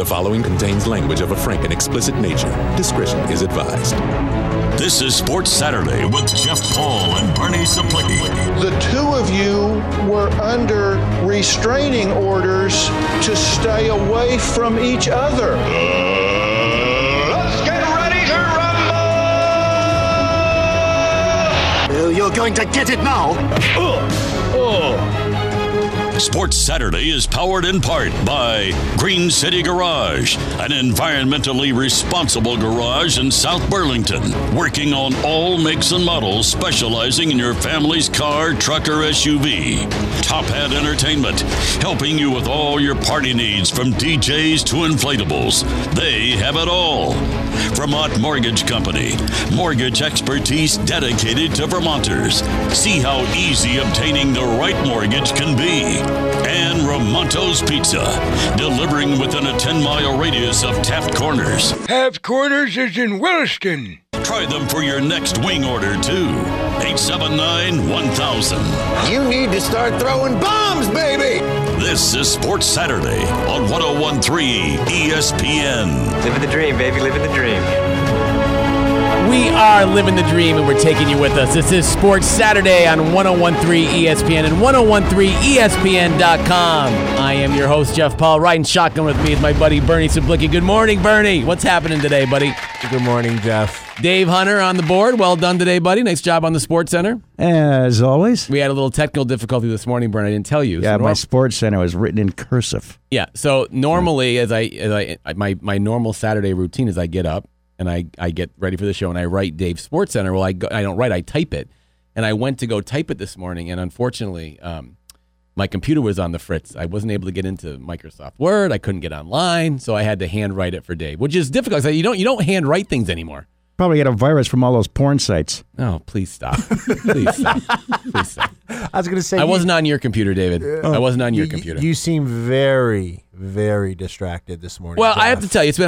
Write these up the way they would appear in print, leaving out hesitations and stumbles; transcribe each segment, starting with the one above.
following contains language of a frank and explicit nature. Discretion is advised. This is Sports Saturday with Jeff Paul and Bernie Saplicki. The two of you were under restraining orders to stay away from each other. Let's get ready to rumble! You're going to get it now. Sports Saturday is powered in part by Green City Garage, an environmentally responsible garage in South Burlington, working on all makes and models, specializing in your family's car, truck, or SUV. Top Hat Entertainment, helping you with all your party needs from DJs to inflatables. They have it all. Vermont Mortgage Company, mortgage expertise dedicated to Vermonters. See how easy obtaining the right mortgage can be. And Ramonto's Pizza, delivering within a 10-mile radius of Taft Corners. Taft Corners is in Williston. Try them for your next wing order, too. 879-1000. You need to start throwing bombs, baby! This is Sports Saturday on 101.3 ESPN. Living the dream, baby, living the dream. We are living the dream, and we're taking you with us. This is Sports Saturday on 101.3 ESPN and 101.3ESPN.com. I am your host, Jeff Paul. Riding shotgun with me is my buddy, Bernie Saplicki. Good morning, Bernie. What's happening today, buddy? Good morning, Jeff. Dave Hunter on the board. Well done today, buddy. Nice job on the Sports Center. As always. We had a little technical difficulty this morning, Bernie. I didn't tell you. Yeah, my Sports Center was written in cursive. Yeah, so normally, my normal Saturday routine is I get up, and I get ready for the show, and I write Dave's Sports Center. Well, I don't write, I type it. And I went to go type it this morning, and unfortunately, my computer was on the fritz. I wasn't able to get into Microsoft Word. I couldn't get online, so I had to handwrite it for Dave, which is difficult. You don't handwrite things anymore. Probably get a virus from all those porn sites. Oh, please stop. Please stop. Please stop. I was going to say... I wasn't on your computer, David. I wasn't on your computer. You seem very, very distracted this morning. Well, Jeff. I have to tell you, it's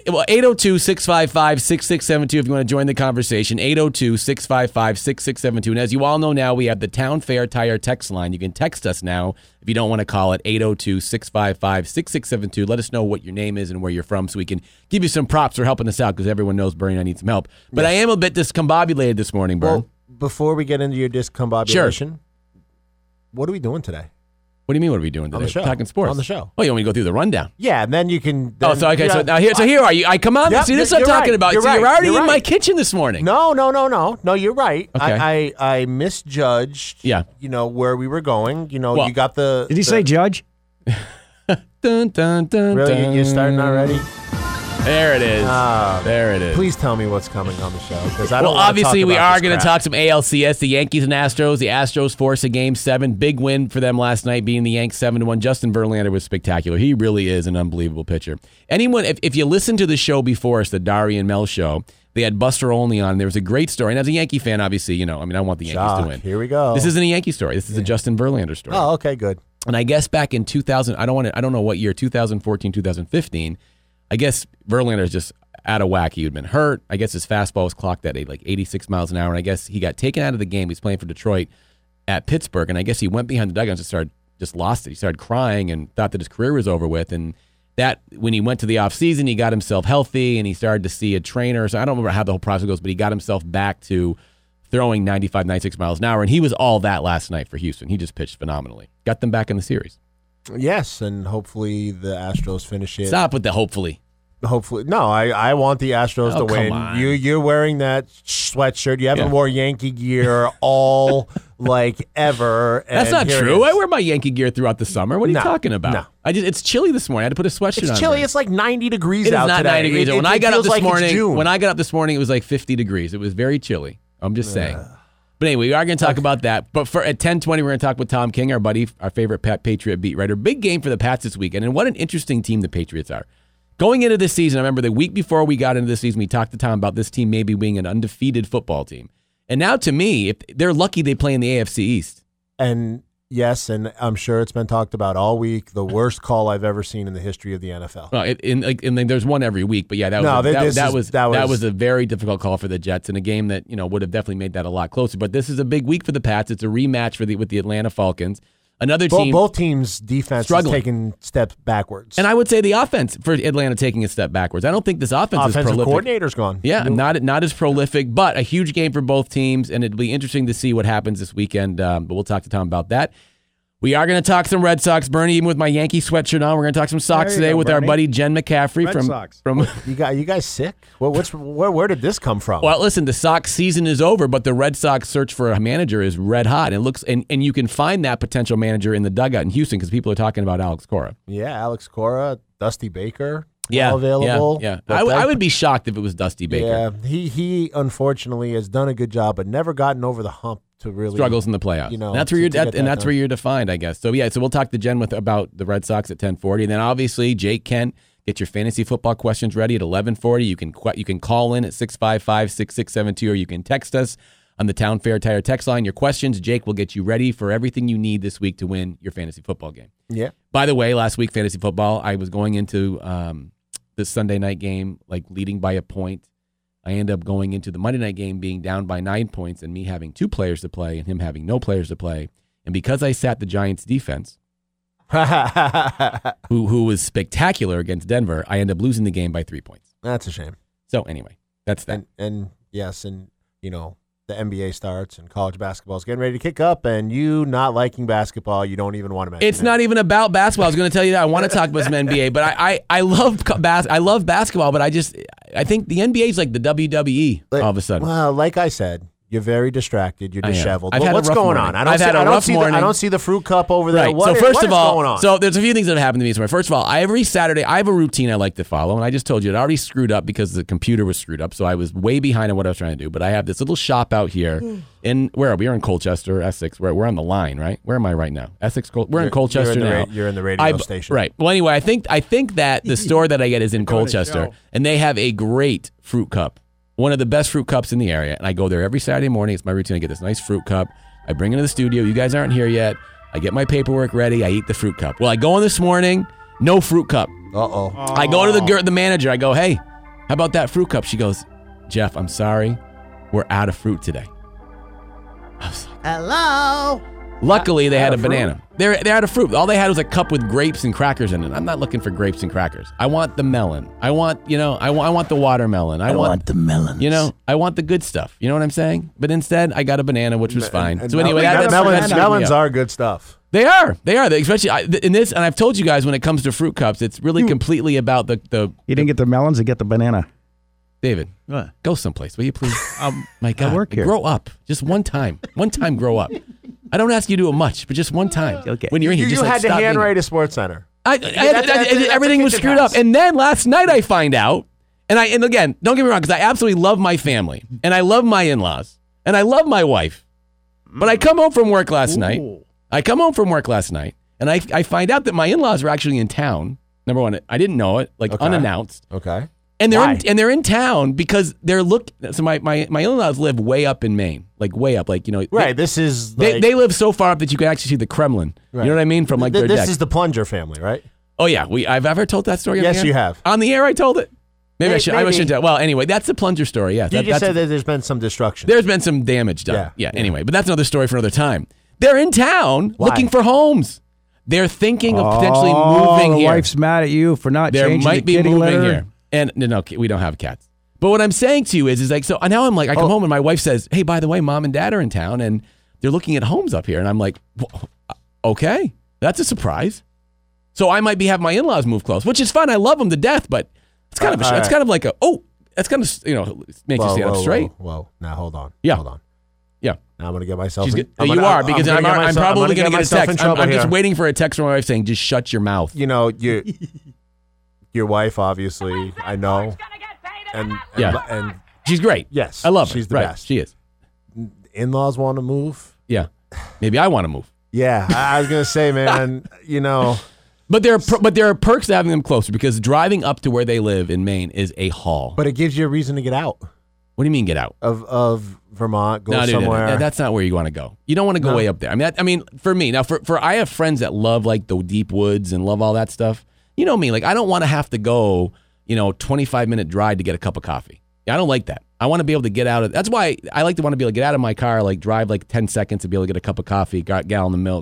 802-655-6672 if you want to join the conversation, 802-655-6672. And as you all know now, we have the Town Fair Tire text line. You can text us now if you don't want to call it, 802-655-6672. Let us know what your name is and where you're from so we can give you some props for helping us out because everyone knows Bernie and I need some help. But yes. I am a bit discombobulated this morning, Bern. Well, before we get into your discombobulation, what are we doing today? What do you mean, what are we doing today? On the show. Talking sports. On the show. Oh, you want me to go through the rundown? Yeah, and then you can... So here are you. I come on. Yep, see, this is what I'm talking about. You're already in my kitchen this morning. No, you're right. Okay. I misjudged, where we were going. You got the... Did he say judge? Dun, dun, dun, really? dun. You're starting already? There it is. There it is. Please tell me what's coming on the show. Well, obviously, we are going to talk some ALCS, the Yankees and Astros. The Astros force a Game 7. Big win for them last night, beating the Yanks 7-1. Justin Verlander was spectacular. He really is an unbelievable pitcher. Anyone, if you listen to the show before us, the Dari and Mel show, they had Buster Olney on. There was a great story. And as a Yankee fan, obviously, I want the Yankees to win. Here we go. This isn't a Yankee story. This is a Justin Verlander story. Oh, okay, good. And I guess back in 2000, I don't know what year, 2014, 2015, I guess Verlander is just out of whack. He had been hurt. I guess his fastball was clocked at like 86 miles an hour. And I guess he got taken out of the game. He's playing for Detroit at Pittsburgh. And I guess he went behind the dugout and just lost it. He started crying and thought that his career was over with. And that when he went to the offseason, he got himself healthy and he started to see a trainer. So I don't remember how the whole process goes, but he got himself back to throwing 95, 96 miles an hour. And he was all that last night for Houston. He just pitched phenomenally. Got them back in the series. Yes, and hopefully the Astros finish it. Stop with the hopefully. Hopefully. No, I want the Astros to win. On. You're wearing that sweatshirt. You haven't wore Yankee gear all ever. And that's not true. I wear my Yankee gear throughout the summer. What are you talking about? No. It's chilly this morning. I had to put a sweatshirt on. It's chilly. It's like 90 degrees out today. It is not 90 degrees. When I got up this morning, it was like 50 degrees. It was very chilly. I'm just saying. But anyway, we are going to talk about that. But at 10:20, we're going to talk with Tom King, our buddy, our favorite Patriot beat writer. Big game for the Pats this weekend. And what an interesting team the Patriots are. Going into this season, I remember the week before we got into this season, we talked to Tom about this team maybe being an undefeated football team. And now, to me, if they're lucky they play in the AFC East. And yes, and I'm sure it's been talked about all week. The worst call I've ever seen in the history of the NFL. Well, and there's one every week, but yeah, that was a very difficult call for the Jets in a game that would have definitely made that a lot closer. But this is a big week for the Pats. It's a rematch with the Atlanta Falcons. Another team. Both teams' defense struggling. is taking steps backwards. And I would say the offense for Atlanta taking a step backwards. I don't think this offense is prolific. Coordinator's gone. Yeah, not as prolific, but a huge game for both teams, and it'll be interesting to see what happens this weekend. But we'll talk to Tom about that. We are going to talk some Red Sox, Bernie. Even with my Yankee sweatshirt on, we're going to talk some Sox today with Bernie. Our buddy Jen McCaffrey from. You guys sick? Where did this come from? Well, listen, the Sox season is over, but the Red Sox search for a manager is red hot. And it looks, and you can find that potential manager in the dugout in Houston because people are talking about Alex Cora. Yeah, Alex Cora, Dusty Baker. Yeah, available. Yeah. I would be shocked if it was Dusty Baker. Yeah, he unfortunately has done a good job, but never gotten over the hump. To really struggles in the playoffs. That's where you're defined, I guess. So we'll talk to Jen about the Red Sox at 10:40, and then obviously Jake Kent, get your fantasy football questions ready at 11:40. You can call in at 655-6672, or you can text us on the Town Fair Tire text line. Your questions, Jake will get you ready for everything you need this week to win your fantasy football game. Yeah. By the way, last week fantasy football, I was going into the Sunday night game like leading by a point. I end up going into the Monday night game being down by 9 points and me having 2 players to play and him having no players to play. And because I sat the Giants defense, who was spectacular against Denver, I end up losing the game by 3 points. That's a shame. So anyway, that's that. And yes, and the NBA starts and college basketball is getting ready to kick up, and you not liking basketball, you don't even want to mention It's not even about basketball. I was going to tell you that. I want to talk about some NBA, but I love basketball, but I think the NBA is like the WWE all of a sudden. Well, like I said, you're very distracted. You're disheveled. What's going on? I don't see the fruit cup over there. Right. What is going on? So there's a few things that have happened to me. So first of all, every Saturday I have a routine I like to follow, and I just told you it already screwed up because the computer was screwed up. So I was way behind on what I was trying to do. But I have this little shop out here where are we? We're in Colchester, Essex. We're on the line, right? Where am I right now? Essex. We're in Colchester now. You're in the radio station, right? Well, anyway, I think that the store that I get is in Colchester, and they have a great fruit cup. One of the best fruit cups in the area. And I go there every Saturday morning. It's my routine. I get this nice fruit cup. I bring it into the studio. You guys aren't here yet. I get my paperwork ready. I eat the fruit cup. Well, I go in this morning, no fruit cup. Uh-oh. I go to the manager. I go, hey, how about that fruit cup? She goes, Jeff, I'm sorry. We're out of fruit today. I was like, hello? Luckily, they had a banana. They're out of fruit. All they had was a cup with grapes and crackers in it. I'm not looking for grapes and crackers. I want the melon. I want the watermelon. I want the melons. I want the good stuff. You know what I'm saying? But instead, I got a banana, which was fine. So anyway, melons are good stuff. They are. Especially in this, and I've told you guys when it comes to fruit cups, it's really completely about the. You didn't get the melons, you get the banana. David, go someplace, will you please? My God, I work here. Grow up. Just one time. One time, grow up. I don't ask you to do it much, but just one time. Okay. When you're in here, you had to handwrite a Sports Center. Everything was screwed up, and then last night I find out, and again, don't get me wrong, because I absolutely love my family, and I love my in-laws, and I love my wife, but I come home from work last night. And I find out that my in-laws were actually in town. Number one, I didn't know it, unannounced. Okay. And they're in town because so my in-laws live way up in Maine, like way up, like Right. This is they live so far up that you can actually see the Kremlin. Right. You know what I mean? From like their deck. This is the Plunger family, right? Oh yeah, I've ever told that story. Yes, you have. On the air, I told it. Maybe I shouldn't tell. Well, anyway, that's the Plunger story. Yeah. You just said that there's been some destruction. There's been some damage done. Yeah. Anyway, but that's another story for another time. They're in town looking for homes. They're thinking of potentially moving here. The wife's mad at you for not changing the kitty litter. There might be moving here. And no, we don't have cats. But what I'm saying to you is like, so now I'm like, I come home and my wife says, hey, by the way, mom and dad are in town and they're looking at homes up here. And I'm like, well, okay, that's a surprise. So I might have my in-laws move close, which is fun. I love them to death, but it's kind of it's kind of like that's kind of, makes you stand up straight. Whoa, now hold on. Yeah. Hold on. Yeah. Now I'm going to get myself because I'm probably going to get a text. I'm just waiting for a text from my wife saying, just shut your mouth. Your wife, obviously, I know. And she's great. Yes. I love her. She's the best. She is. In-laws want to move? Yeah. Maybe I want to move. Yeah. I was going to say, man, But there are perks to having them closer because driving up to where they live in Maine is a haul. But it gives you a reason to get out. What do you mean get out? Of Vermont, go somewhere. No, that's not where you want to go. You don't want to go way up there. I mean, for me, now for I have friends that love like the deep woods and love all that stuff. You know me, like I don't want to have to go, 25-minute drive to get a cup of coffee. I don't like that. I want to be able to get out of. That's why I want to be able to get out of my car, like drive like 10 seconds to be able to get a cup of coffee, gallon of milk,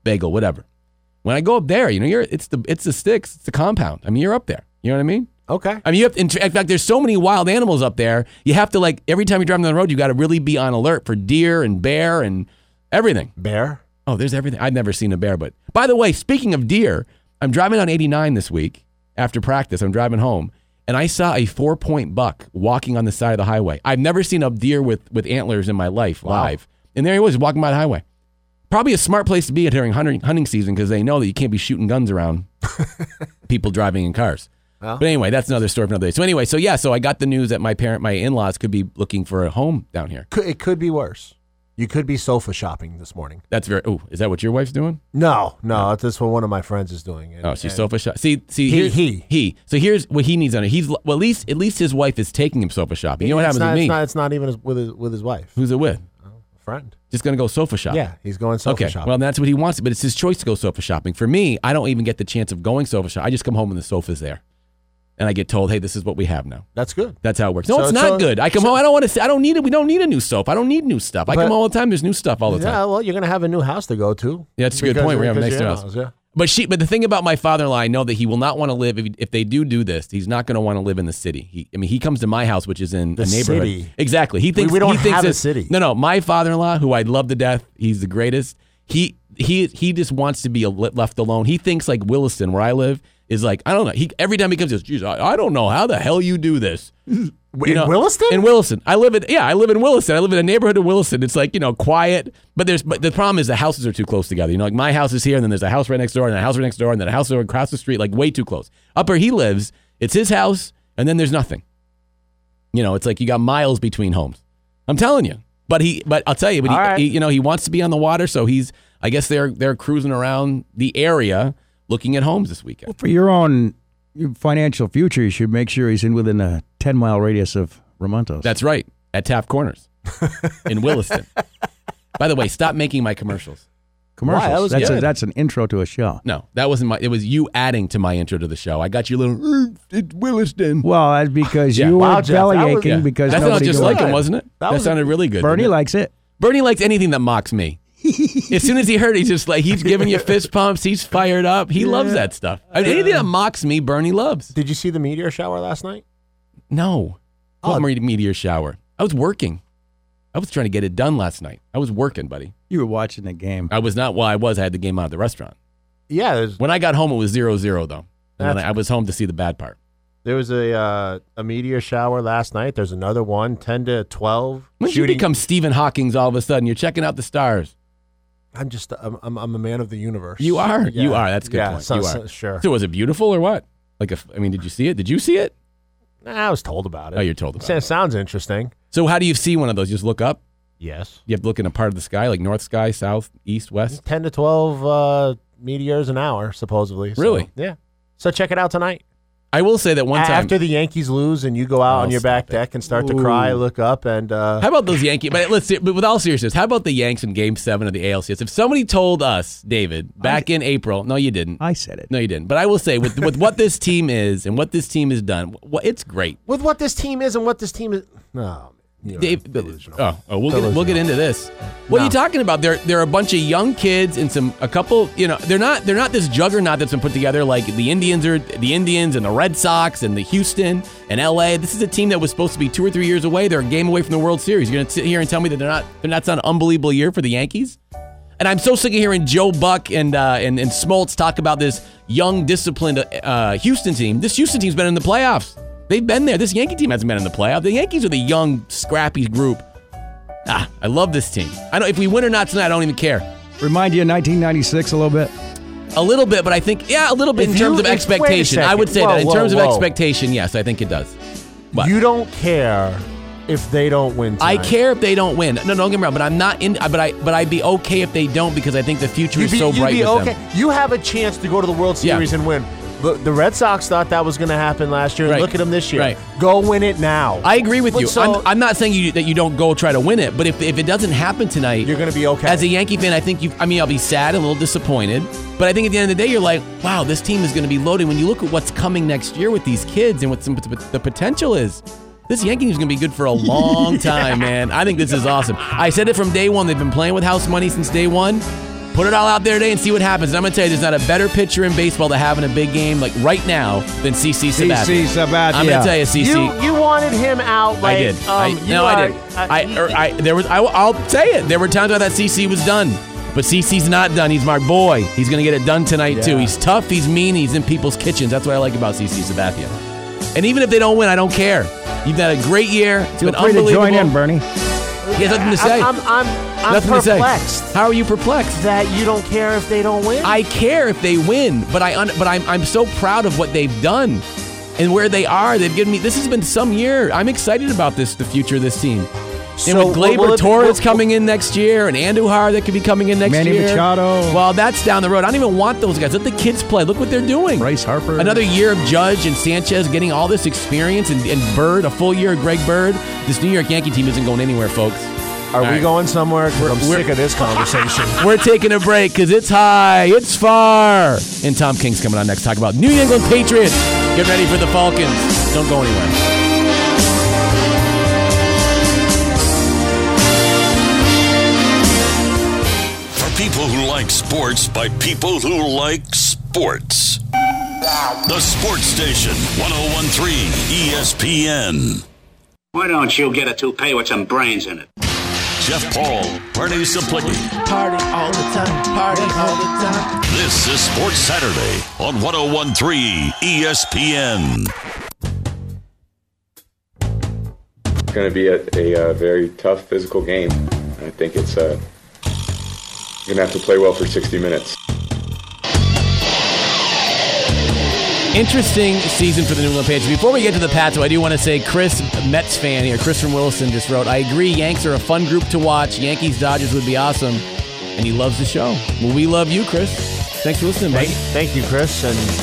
bagel, whatever. When I go up there, it's the sticks, it's the compound. I mean, you're up there. You know what I mean? Okay. I mean, you have to, in fact, there's so many wild animals up there. You have to, like, every time you're driving down the road, you got to really be on alert for deer and bear and everything. Bear? Oh, there's everything. I've never seen a bear, but by the way, speaking of deer, I'm driving on 89 this week after practice. I'm driving home, and I saw a 4-point buck walking on the side of the highway. I've never seen a deer with antlers in my life live, and there he was walking by the highway. Probably a smart place to be during hunting season because they know that you can't be shooting guns around people driving in cars. Well, but anyway, that's another story for another day. So anyway, so I got the news that my in-laws could be looking for a home down here. It could be worse. You could be sofa shopping this morning. That's is that what your wife's doing? No, that's what one of my friends is doing. She's sofa shopping. See, he. So here's what he needs on it. At least his wife is taking him sofa shopping. You know what happens with me? It's not even with his wife. Who's it with? A friend. Just gonna go sofa shopping. Yeah, he's going sofa shopping. Well, that's what he wants, but it's his choice to go sofa shopping. For me, I don't even get the chance of going sofa shopping. I just come home and the sofa's there. And I get told, hey, this is what we have now. That's good. That's how it works. No, it's not good. I come home, I don't want to say, I don't need it. We don't need a new sofa. I don't need new stuff. I come home all the time, there's new stuff all the time. Yeah, well, you're going to have a new house to go to. Yeah, that's a good point. We're going to have a nice house. Yeah. But the thing about my father-in-law, I know that he will not want to live, if they do this, he's not going to want to live in the city. He comes to my house, which is in a neighborhood. City. Exactly. He thinks we don't have a city. No, my father-in-law, who I love to death, he's the greatest. He just wants to be left alone. He thinks like Williston, where I live, is like, I don't know. Every time he comes, he goes, geez, I don't know how the hell you do this. In Williston? In Williston. I live in Williston. I live in a neighborhood of Williston. It's like, quiet. But the problem is the houses are too close together. Like my house is here, and then there's a house right next door, and a house right next door, and then a house across the street, like way too close. Up where he lives, it's his house, and then there's nothing. It's like you got miles between homes. I'm telling you. But I'll tell you, he wants to be on the water, so I guess they're cruising around the area looking at homes this weekend. Well, for your own financial future, you should make sure he's within a 10-mile radius of Ramontos. That's right, at Taft Corners in Williston. By the way, stop making my commercials. Commercials. That's an intro to a show. No, that wasn't it was you adding to my intro to the show. I got you a little, it's Williston. Well, that's because you were belly aching because that sounded just like him, wasn't it? That sounded really good. Bernie likes it. Bernie likes anything that mocks me. As soon as he heard it, he's giving you fist pumps. He's fired up. He loves that stuff. Anything that mocks me, Bernie loves. Did you see the meteor shower last night? No. What meteor shower? I was working. I was trying to get it done last night. I was working, buddy. You were watching the game. I was not. Well, I was. I had the game out at the restaurant. Yeah. When I got home, it was 0-0, though. And I was home to see the bad part. There was a meteor shower last night. There's another one, 10 to 12. When did you become Stephen Hawking all of a sudden? You're checking out the stars. I'm a man of the universe. You are? Yeah. You are. That's a good point. You are. Sure. So was it beautiful or what? Did you see it? Did you see it? I was told about it. Oh, you're told about it. Sounds interesting. So how do you see one of those? You just look up? Yes. You have to look in a part of the sky, like north sky, south, east, west? 10 to 12 meteors an hour, supposedly. Really? Yeah. So check it out tonight. I will say that one time after the Yankees lose and you go out on your back deck and start to cry, look up and how about those Yankees? But with all seriousness, how about the Yanks in Game 7 of the ALCS? If somebody told us, David, back in April, no, you didn't. I said it. No, you didn't. But I will say, with what this team is and what this team has done, it's great. With what this team is and what this team is, no. Dave, we'll get into this. What are you talking about? There are a bunch of young kids and a couple. They're not this juggernaut that's been put together like the Indians and the Red Sox and the Houston and LA. This is a team that was supposed to be 2 or 3 years away. They're a game away from the World Series. You're gonna sit here and tell me that that's not an unbelievable year for the Yankees? And I'm so sick of hearing Joe Buck and Smoltz talk about this young, disciplined Houston team. This Houston team's been in the playoffs. They've been there. This Yankee team hasn't been in the playoff. The Yankees are the young, scrappy group. I love this team. I know if we win or not tonight, I don't even care. Remind you of 1996 a little bit? A little bit, but I think, a little bit in terms of expectation. I would say that in terms of expectation, yes, I think it does. But you don't care if they don't win tonight. I care if they don't win. No, don't get me wrong, but I'm not in. But I'd be okay if they don't because I think the future is so bright with them. You have a chance to go to the World Series and win. The Red Sox thought that was going to happen last year. Right. Look at them this year. Right. Go win it now. I agree with you. I'm not saying that you don't go try to win it, but if it doesn't happen tonight, you're going to be okay. As a Yankee fan, I think I'll be sad and a little disappointed, but I think at the end of the day, you're like, wow, this team is going to be loaded. When you look at what's coming next year with these kids and what the potential is, this Yankee team is going to be good for a long time, man. I think this is awesome. I said it from day one. They've been playing with house money since day one. Put it all out there today and see what happens. And I'm going to tell you, there's not a better pitcher in baseball to have in a big game like right now than CC Sabathia. CC Sabathia. I'm going to tell you, CC. You wanted him out. Like, I did. I did. I'll say it. There were times I thought CC was done. But CC's not done. He's my boy. He's going to get it done tonight, too. He's tough. He's mean. He's in people's kitchens. That's what I like about CC Sabathia. And even if they don't win, I don't care. You've had a great year. It's been unbelievable. To join in, Bernie. He has nothing to say. I'm nothing perplexed. To say. How are you perplexed? That you don't care if they don't win? I care if they win, but I'm so proud of what they've done and where they are. They've given me. This has been some year. I'm excited about the future of this team. And with Gleyber Torres coming in next year, and Andujar that could be coming in next year. Manny Machado. Well, that's down the road. I don't even want those guys. Let the kids play. Look what they're doing. Bryce Harper. Another year of Judge and Sanchez getting all this experience, and Bird, a full year of Greg Bird. This New York Yankee team isn't going anywhere, folks. Are we going somewhere? I'm sick of this conversation. We're taking a break because it's high, it's far. And Tom King's coming on next. Talk about New England Patriots. Get ready for the Falcons. Don't go anywhere. People who like sports by people who like sports. The Sports Station, 101.3 ESPN. Why don't you get a toupee with some brains in it? Jeff Paul, Bernie Saplicki. Party all the time, party all the time. This is Sports Saturday on 101.3 ESPN. It's going to be a very tough physical game. I think it's going to have to play well for 60 minutes. Interesting season for the New England Patriots. Before we get to the Pats, I do want to say Chris, Mets fan here, Chris from Wilson just wrote, I agree, Yanks are a fun group to watch. Yankees-Dodgers would be awesome. And he loves the show. Well, we love you, Chris. Thanks for listening, buddy. Thank you, Chris.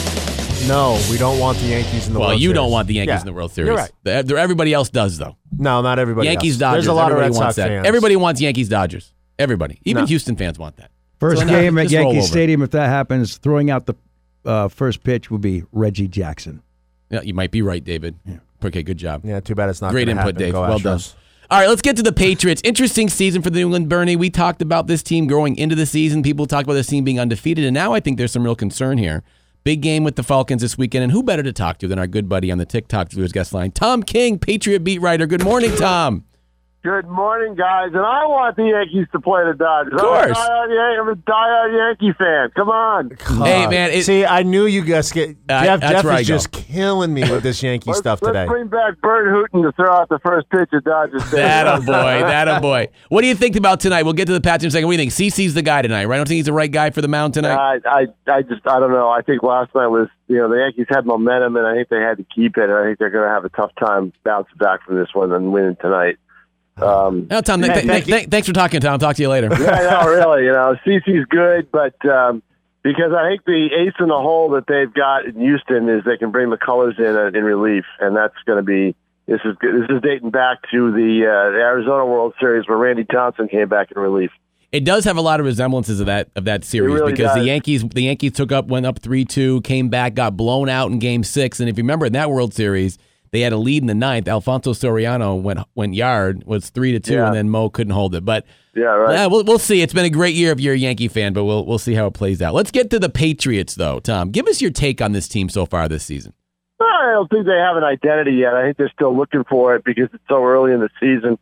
And no, we don't want the Yankees in the World Series. Well, you don't want the Yankees in the World Series. You're right. Everybody else does, though. No, not everybody Yankees-Dodgers. There's a lot of Red Sox Sox fans. Everybody wants Yankees-Dodgers. Everybody. Even Houston fans want that. First game at Yankee Stadium, if that happens, throwing out the first pitch would be Reggie Jackson. Yeah, you might be right, David. Yeah. Okay, good job. Yeah, too bad it's not great input, happen. Dave. Go Well done. All right, let's get to the Patriots. Interesting season for the New England, Bernie. We talked about this team growing into the season. People talk about this team being undefeated, and now I think there's some real concern here. Big game with the Falcons this weekend, and who better to talk to than our good buddy on the TikTok Viewers Guest Line, Tom King, Patriot beat writer. Good morning, Tom. Good morning, guys. And I want the Yankees to play the Dodgers. Of course. I'm a diehard Yankee fan. Come on. Hey, man. See, I knew you guys get Jeff is just killing me with this Yankee stuff today. Let's bring back Bert Hooton to throw out the first pitch at Dodgers. That a boy. What do you think about tonight? We'll get to the Pats in a second. What do you think? CC's the guy tonight, right? I don't think he's the right guy for the mound tonight. I don't know. I think last night was, the Yankees had momentum, and I think they had to keep it. And I think they're going to have a tough time bouncing back from this one and winning tonight. Tom, thanks for talking, Tom. Talk to you later. Yeah, no, really. CC's good, but because I think the ace in the hole that they've got in Houston is they can bring McCullers in relief, and that's going to be this is dating back to the Arizona World Series where Randy Johnson came back in relief. It does have a lot of resemblances of that series really because does. the Yankees went up 3-2, came back, got blown out in Game 6, and if you remember in that World Series. They had a lead in the ninth. Alfonso Soriano went yard, was 3-2, and then Mo couldn't hold it. But we'll see. It's been a great year if you're a Yankee fan, but we'll see how it plays out. Let's get to the Patriots, though. Tom, give us your take on this team so far this season. I don't think they have an identity yet. I think they're still looking for it because it's so early in the season.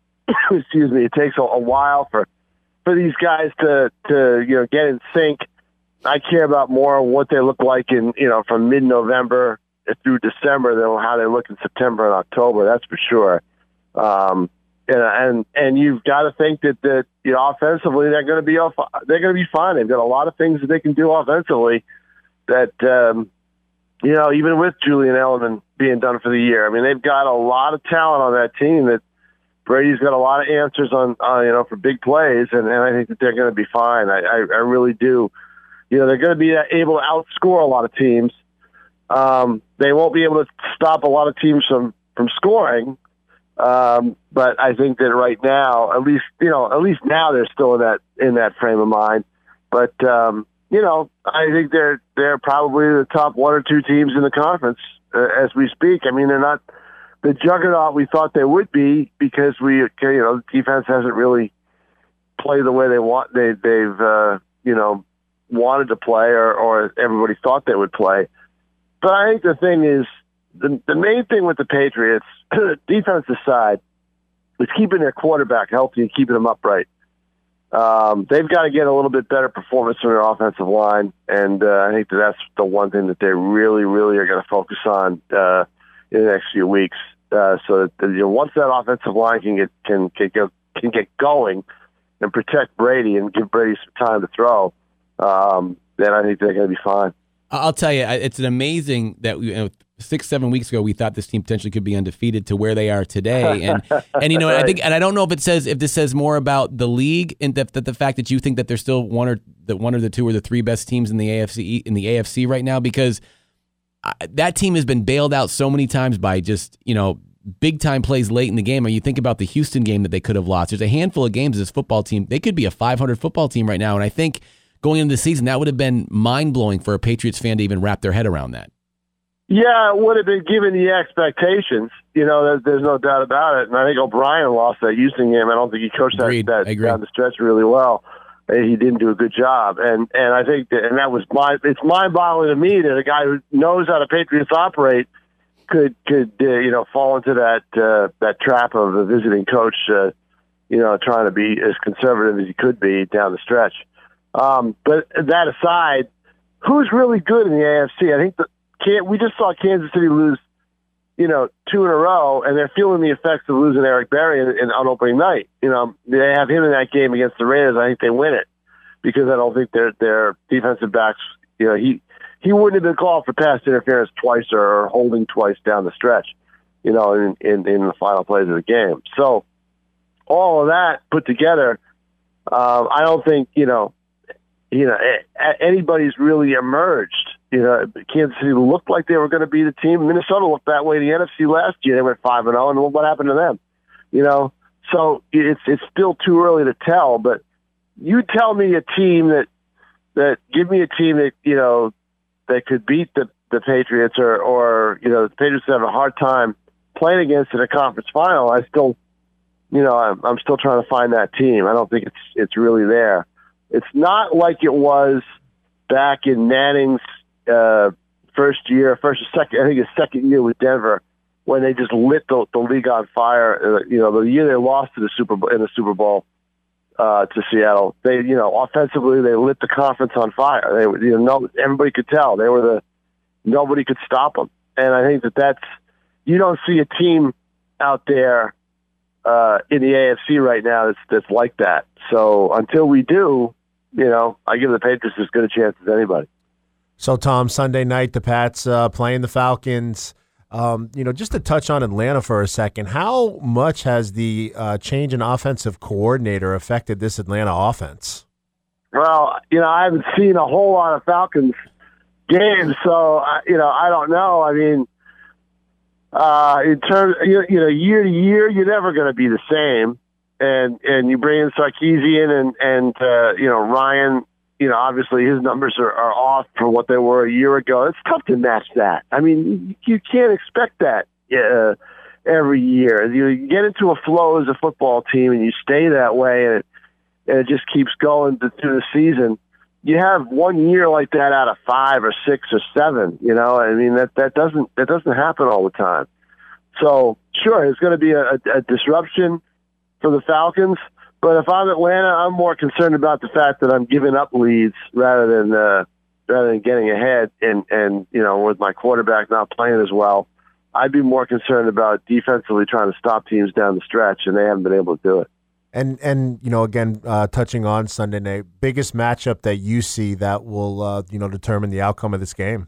Excuse me. It takes a while for these guys to get in sync. I care about more what they look like from mid-November through December than how they look in September and October. That's for sure. And you've got to think that offensively they're going to be fine. They've got a lot of things that they can do offensively. That even with Julian Edelman being done for the year, I mean they've got a lot of talent on that team. That Brady's got a lot of answers on for big plays, and I think that they're going to be fine. I really do. They're going to be able to outscore a lot of teams. They won't be able to stop a lot of teams from scoring, but I think that right now, at least now they're still in that frame of mind. But I think they're probably the top one or two teams in the conference as we speak. I mean, they're not the juggernaut we thought they would be because the defense hasn't really played the way they want. They've wanted to play or everybody thought they would play. But I think the thing is, the main thing with the Patriots, defensive side, is keeping their quarterback healthy and keeping him upright. They've got to get a little bit better performance from their offensive line, and I think that's the one thing that they really, really are going to focus on in the next few weeks. So that once that offensive line can get going and protect Brady and give Brady some time to throw, then I think they're going to be fine. I'll tell you, it's an amazing that 6-7 weeks ago we thought this team potentially could be undefeated to where they are today, and I think, and I don't know if this says more about the league and that the fact that you think that they're still one or the two or the three best teams in the AFC right now, because that team has been bailed out so many times by just big time plays late in the game. Or you think about the Houston game that they could have lost. There's a handful of games this football team, they could be a 500 football team right now, and I think going into the season that would have been mind blowing for a Patriots fan to even wrap their head around that. Yeah, it would have been given the expectations. There's no doubt about it. And I think O'Brien lost that Houston game. I don't think he coached that down the stretch really well. He didn't do a good job. And I think that was it's mind-boggling to me that a guy who knows how the Patriots operate could fall into that trap of a visiting coach, trying to be as conservative as he could be down the stretch. But that aside, who's really good in the AFC? I think we just saw Kansas City lose, 2 in a row, and they're feeling the effects of losing Eric Berry on opening night. They have him in that game against the Raiders. I think they win it because I don't think their defensive backs, he wouldn't have been called for pass interference twice or holding twice down the stretch, in the final plays of the game. So all of that put together, I don't think, anybody's really emerged. Kansas City looked like they were going to be the team. Minnesota looked that way in the NFC last year. They went 5-0, and what happened to them? So it's still too early to tell. But you tell me a team that give me a team that that could beat the Patriots, or the Patriots have a hard time playing against in a conference final. I still, I'm still trying to find that team. I don't think it's really there. It's not like it was back in Manning's first or second, I think his second year with Denver, when they just lit the league on fire. The year they lost in the Super Bowl to Seattle, they offensively they lit the conference on fire. They everybody could tell nobody could stop them. And I think that's you don't see a team out there in the AFC right now that's like that. So until we do, I give the Patriots as good a chance as anybody. So, Tom, Sunday night, the Pats playing the Falcons. Just to touch on Atlanta for a second, how much has the change in offensive coordinator affected this Atlanta offense? Well, I haven't seen a whole lot of Falcons games, so, I don't know. I mean, in terms, year to year, you're never going to be the same. And you bring in Sarkisian and Ryan, obviously his numbers are off from what they were a year ago. It's tough to match that. I mean, you can't expect that every year. You get into a flow as a football team and you stay that way and it just keeps going through the season. You have 1 year like that out of 5 or 6 or 7, I mean, that doesn't happen all the time. So sure, it's going to be a disruption for the Falcons, but if I'm Atlanta, I'm more concerned about the fact that I'm giving up leads rather than getting ahead. And with my quarterback not playing as well, I'd be more concerned about defensively trying to stop teams down the stretch, and they haven't been able to do it. And again, touching on Sunday night, biggest matchup that you see that will determine the outcome of this game.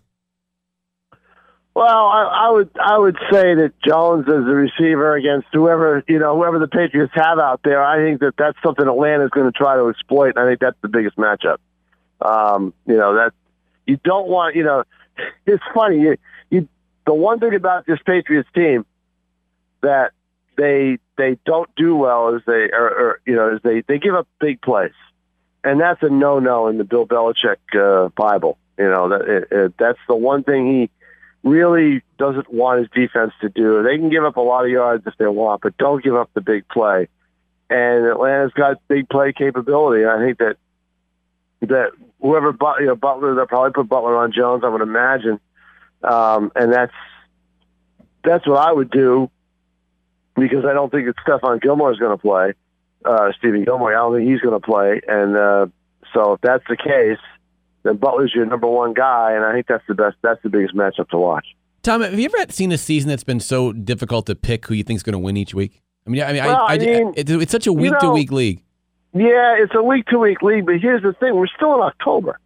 Well, I would say that Jones as a receiver against whoever the Patriots have out there. I think that's something Atlanta's going to try to exploit. And I think that's the biggest matchup. That you don't want. It's funny. The one thing about this Patriots team that they don't do well is they give up big plays, and that's a no in the Bill Belichick Bible. That's the one thing he really doesn't want his defense to do. They can give up a lot of yards if they want, but don't give up the big play. And Atlanta's got big play capability. I think that that whoever Butler, they'll probably put Butler on Jones, I would imagine, and that's what I would do, because I don't think Stephon Gilmore is going to play. Stephen Gilmore, I don't think he's going to play, and so if that's the case, then Butler's your number one guy, and I think that's the biggest matchup to watch. Tom, have you ever seen a season that's been so difficult to pick who you think is going to win each week? It's such a week-to-week league. Yeah, it's a week-to-week league, but here's the thing: we're still in October.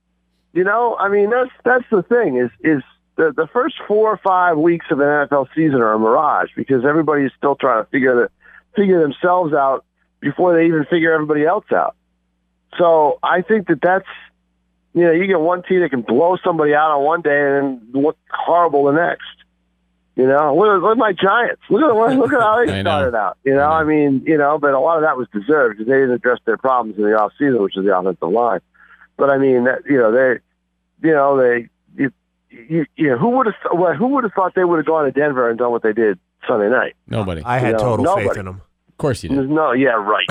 That's the thing is the first 4 or 5 weeks of an NFL season are a mirage, because everybody's still trying to figure themselves out before they even figure everybody else out. So I think that's, you get one team that can blow somebody out on one day and then look horrible the next. Look at my Giants. Look at how they started out. But a lot of that was deserved because they didn't address their problems in the offseason, which is the offensive line. But I mean, who would have thought they would have gone to Denver and done what they did Sunday night? Nobody. I had total faith in them. Of course you did. No, yeah, right.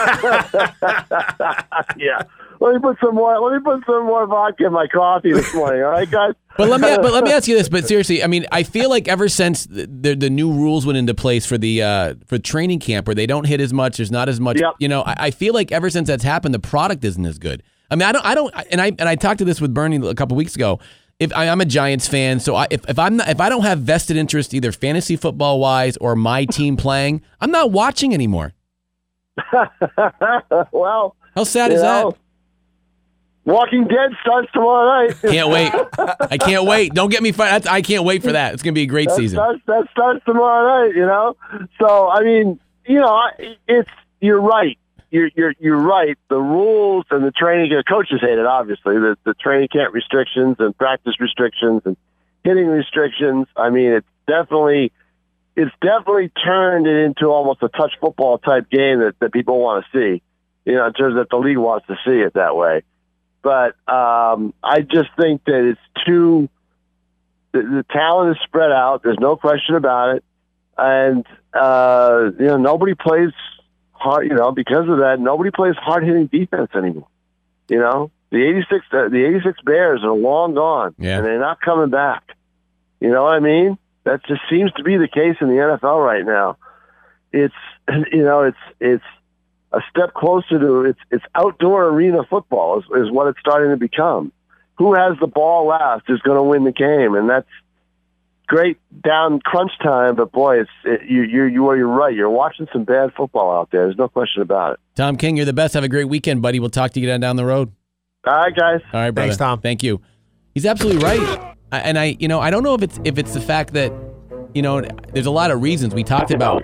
Yeah. Let me put some more vodka in my coffee this morning, all right, guys? But let me ask you this. But seriously, I mean, I feel like ever since the new rules went into place for for training camp, where they don't hit as much, there's not as much. Yep. I feel like ever since that's happened, the product isn't as good. I mean, I talked to this with Bernie a couple weeks ago. If I'm a Giants fan, so if I don't have vested interest either fantasy football wise or my team playing, I'm not watching anymore. Well, how sad is that? Walking Dead starts tomorrow night. Can't wait. I can't wait. Don't get me fired. I can't wait for that. It's going to be a great season. That starts tomorrow night, So, I mean, you're right. You're right. The rules and the training, coaches hate it, obviously. The training camp restrictions and practice restrictions and hitting restrictions. I mean, it's definitely turned it into almost a touch football type game that people want to see, in terms that the league wants to see it that way. But I just think that it's the talent is spread out. There's no question about it. And, nobody plays hard, because of that, nobody plays hard-hitting defense anymore. The 86 Bears are long gone, and they're not coming back. You know what I mean? That just seems to be the case in the NFL right now. It's a step closer to it's outdoor arena football is what it's starting to become. Who has the ball last is going to win the game, and that's great down crunch time. But boy, you're right. You're watching some bad football out there. There's no question about it. Tom King, you're the best. Have a great weekend, buddy. We'll talk to you down the road. All right, guys. All right, brother. Thanks, Tom. Thank you. He's absolutely right. And I don't know if it's the fact that there's a lot of reasons we talked about.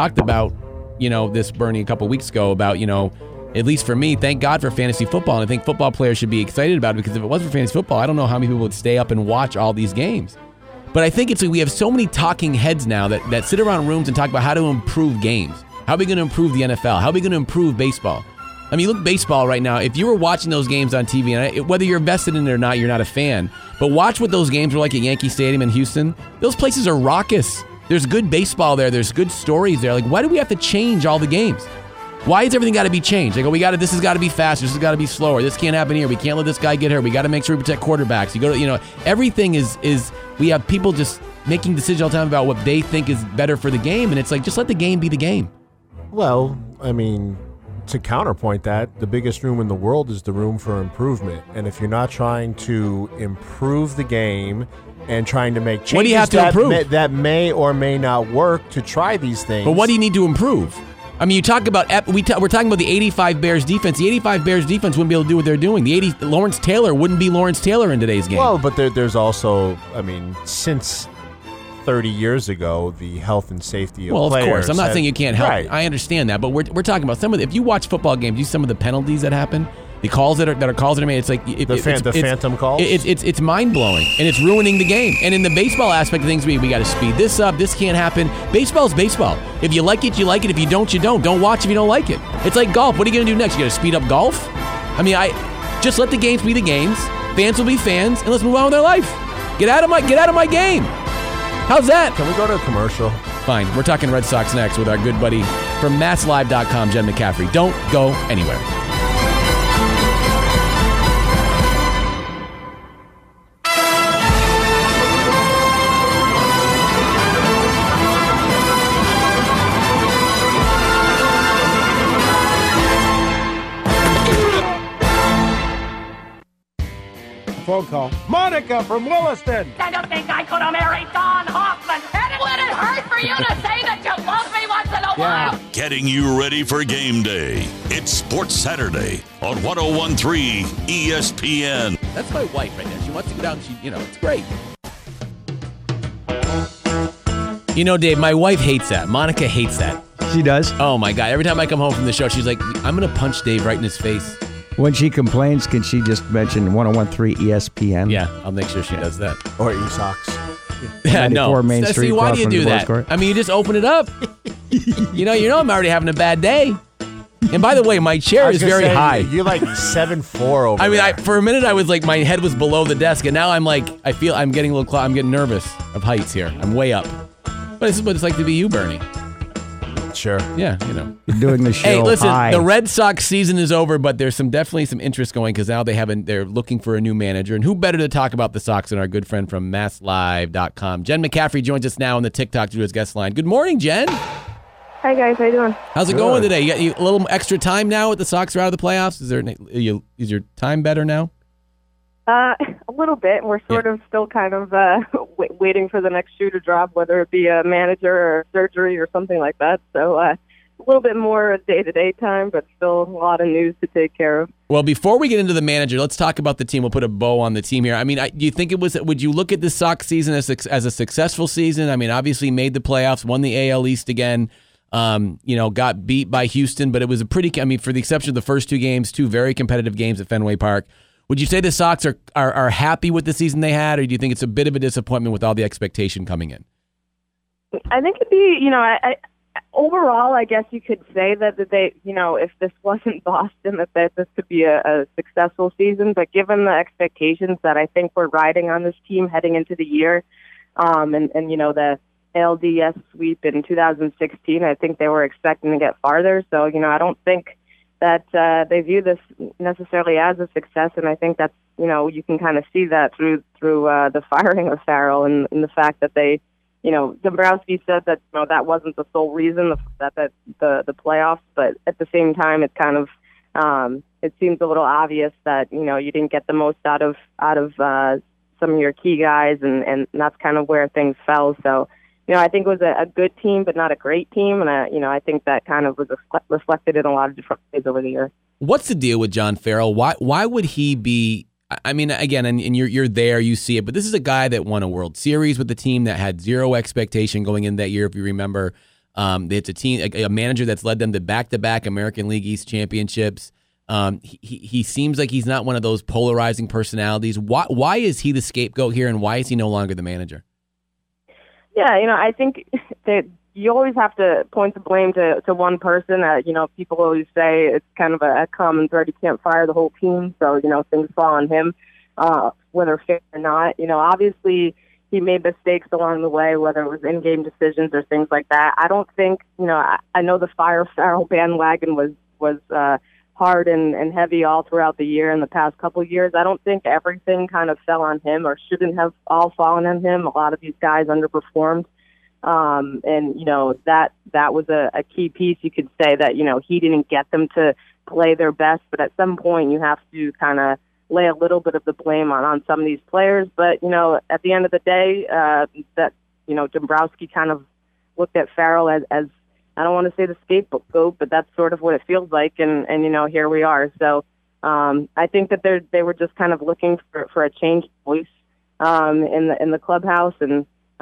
This, Bernie, a couple weeks ago about, at least for me, thank God for fantasy football. And I think football players should be excited about it, because if it wasn't for fantasy football, I don't know how many people would stay up and watch all these games. But I think we have so many talking heads now that sit around rooms and talk about how to improve games. How are we going to improve the NFL? How are we going to improve baseball? I mean, look, baseball right now, if you were watching those games on TV, and whether you're invested in it or not, you're not a fan, but watch what those games were like at Yankee Stadium in Houston. Those places are raucous. There's good baseball there. There's good stories there. Like, why do we have to change all the games? Why has everything got to be changed? Like, this has got to be faster. This has got to be slower. This can't happen here. We can't let this guy get hurt. We got to make sure we protect quarterbacks. You go to, everything is we have people just making decisions all the time about what they think is better for the game. And it's like, just let the game be the game. Well, I mean, to counterpoint that, the biggest room in the world is the room for improvement. And if you're not trying to improve the game and trying to make changes, what do you have to improve? That may or may not work to try these things. But what do you need to improve? I mean, you talk about we're talking about the 85 Bears defense. The 85 Bears defense wouldn't be able to do what they're doing. Lawrence Taylor wouldn't be Lawrence Taylor in today's game. Well, but there's also, I mean, since 30 years ago, the health and safety of players. Well, of course. I'm not saying you can't help. Right. I understand that, but we're talking about if you watch football games, you see some of the penalties that happen. The calls that are calls that are made, it's like the phantom calls. It's mind blowing, and it's ruining the game. And in the baseball aspect of things, we got to speed this up. This can't happen. Baseball's baseball. If you like it, you like it. If you don't, you don't. Don't watch if you don't like it. It's like golf. What are you going to do next? You got to speed up golf? I mean, just let the games be the games. Fans will be fans, and let's move on with our life. Get out of my game. How's that? Can we go to a commercial? Fine. We're talking Red Sox next with our good buddy from MassLive.com, Jen McCaffrey. Don't go anywhere. phone call. Monica from Williston. I don't think I could have married Don Hoffman. And it would have hurt for you to say that you love me once in a while. Getting you ready for game day. It's Sports Saturday on 101.3 ESPN. That's my wife right there. She wants to go down. It's great. Dave, my wife hates that. Monica hates that. She does? Oh, my God. Every time I come home from the show, she's like, I'm going to punch Dave right in his face. When she complains, can she just mention 101.3 ESPN? Yeah, I'll make sure she does that. Or E-Sox. Yeah, no. Main Street. See, why do you do that? Court. I mean, you just open it up. you know I'm already having a bad day. And by the way, my chair is very high. You're like 7'4" over I mean, there. for a minute, I was like, my head was below the desk. And now I'm like, I'm getting a little, I'm getting nervous of heights here. I'm way up. But this is what it's like to be you, Bernie. Sure. Yeah, You're doing the show Hey, listen, high. the Red Sox season is over, but there's definitely some interest going because now they're looking for a new manager. And who better to talk about the Sox than our good friend from MassLive.com. Jen McCaffrey joins us now on the TikTok to do his guest line. Good morning, Jen. Hi, guys. How you doing? How's it going today? You got a little extra time now with the Sox are out of the playoffs? Is your time better now? A little bit. We're sort of still kind of waiting for the next shoe to drop, whether it be a manager or surgery or something like that. So a little bit more day-to-day time, but still a lot of news to take care of. Well, before we get into the manager, let's talk about the team. We'll put a bow on the team here. I mean, do you think would you look at the Sox season as a successful season? I mean, obviously made the playoffs, won the AL East again, got beat by Houston, but it was for the exception of the first two games, two very competitive games at Fenway Park. Would you say the Sox are happy with the season they had, or do you think it's a bit of a disappointment with all the expectation coming in? I think it'd be, overall, I guess you could say that they, if this wasn't Boston, that this could be a successful season. But given the expectations that I think we're riding on this team heading into the year, and the LDS sweep in 2016, I think they were expecting to get farther. So, I don't think that they view this necessarily as a success, and I think that's, you can kind of see that through the firing of Farrell and the fact that they, Dombrowski said that that wasn't the sole reason that the playoffs, but at the same time, it's kind of it seems a little obvious that you didn't get the most out of some of your key guys, and that's kind of where things fell. So. I think it was a good team, but not a great team, and I think that kind of was reflected in a lot of different ways over the years. What's the deal with John Farrell? Why would he be? I mean, again, and you're there, you see it, but this is a guy that won a World Series with the team that had zero expectation going in that year. If you remember, it's a manager that's led them to back-to-back American League East championships. He seems like he's not one of those polarizing personalities. Why is he the scapegoat here, and why is he no longer the manager? Yeah, I think that you always have to point the blame to one person. People always say it's kind of a common thread. You can't fire the whole team, so, things fall on him, whether fair or not. Obviously he made mistakes along the way, whether it was in-game decisions or things like that. I don't think, I know the fire Farrell bandwagon was hard and heavy all throughout the year in the past couple of years. I don't think everything kind of fell on him or shouldn't have all fallen on him. A lot of these guys underperformed. And, that was a key piece. You could say that, he didn't get them to play their best, but at some point you have to kind of lay a little bit of the blame on some of these players. But, at the end of the day, Dombrowski kind of looked at Farrell as I don't want to say the scapegoat, but that's sort of what it feels like, and here we are. So I think that they were just kind of looking for a change of voice in the clubhouse, and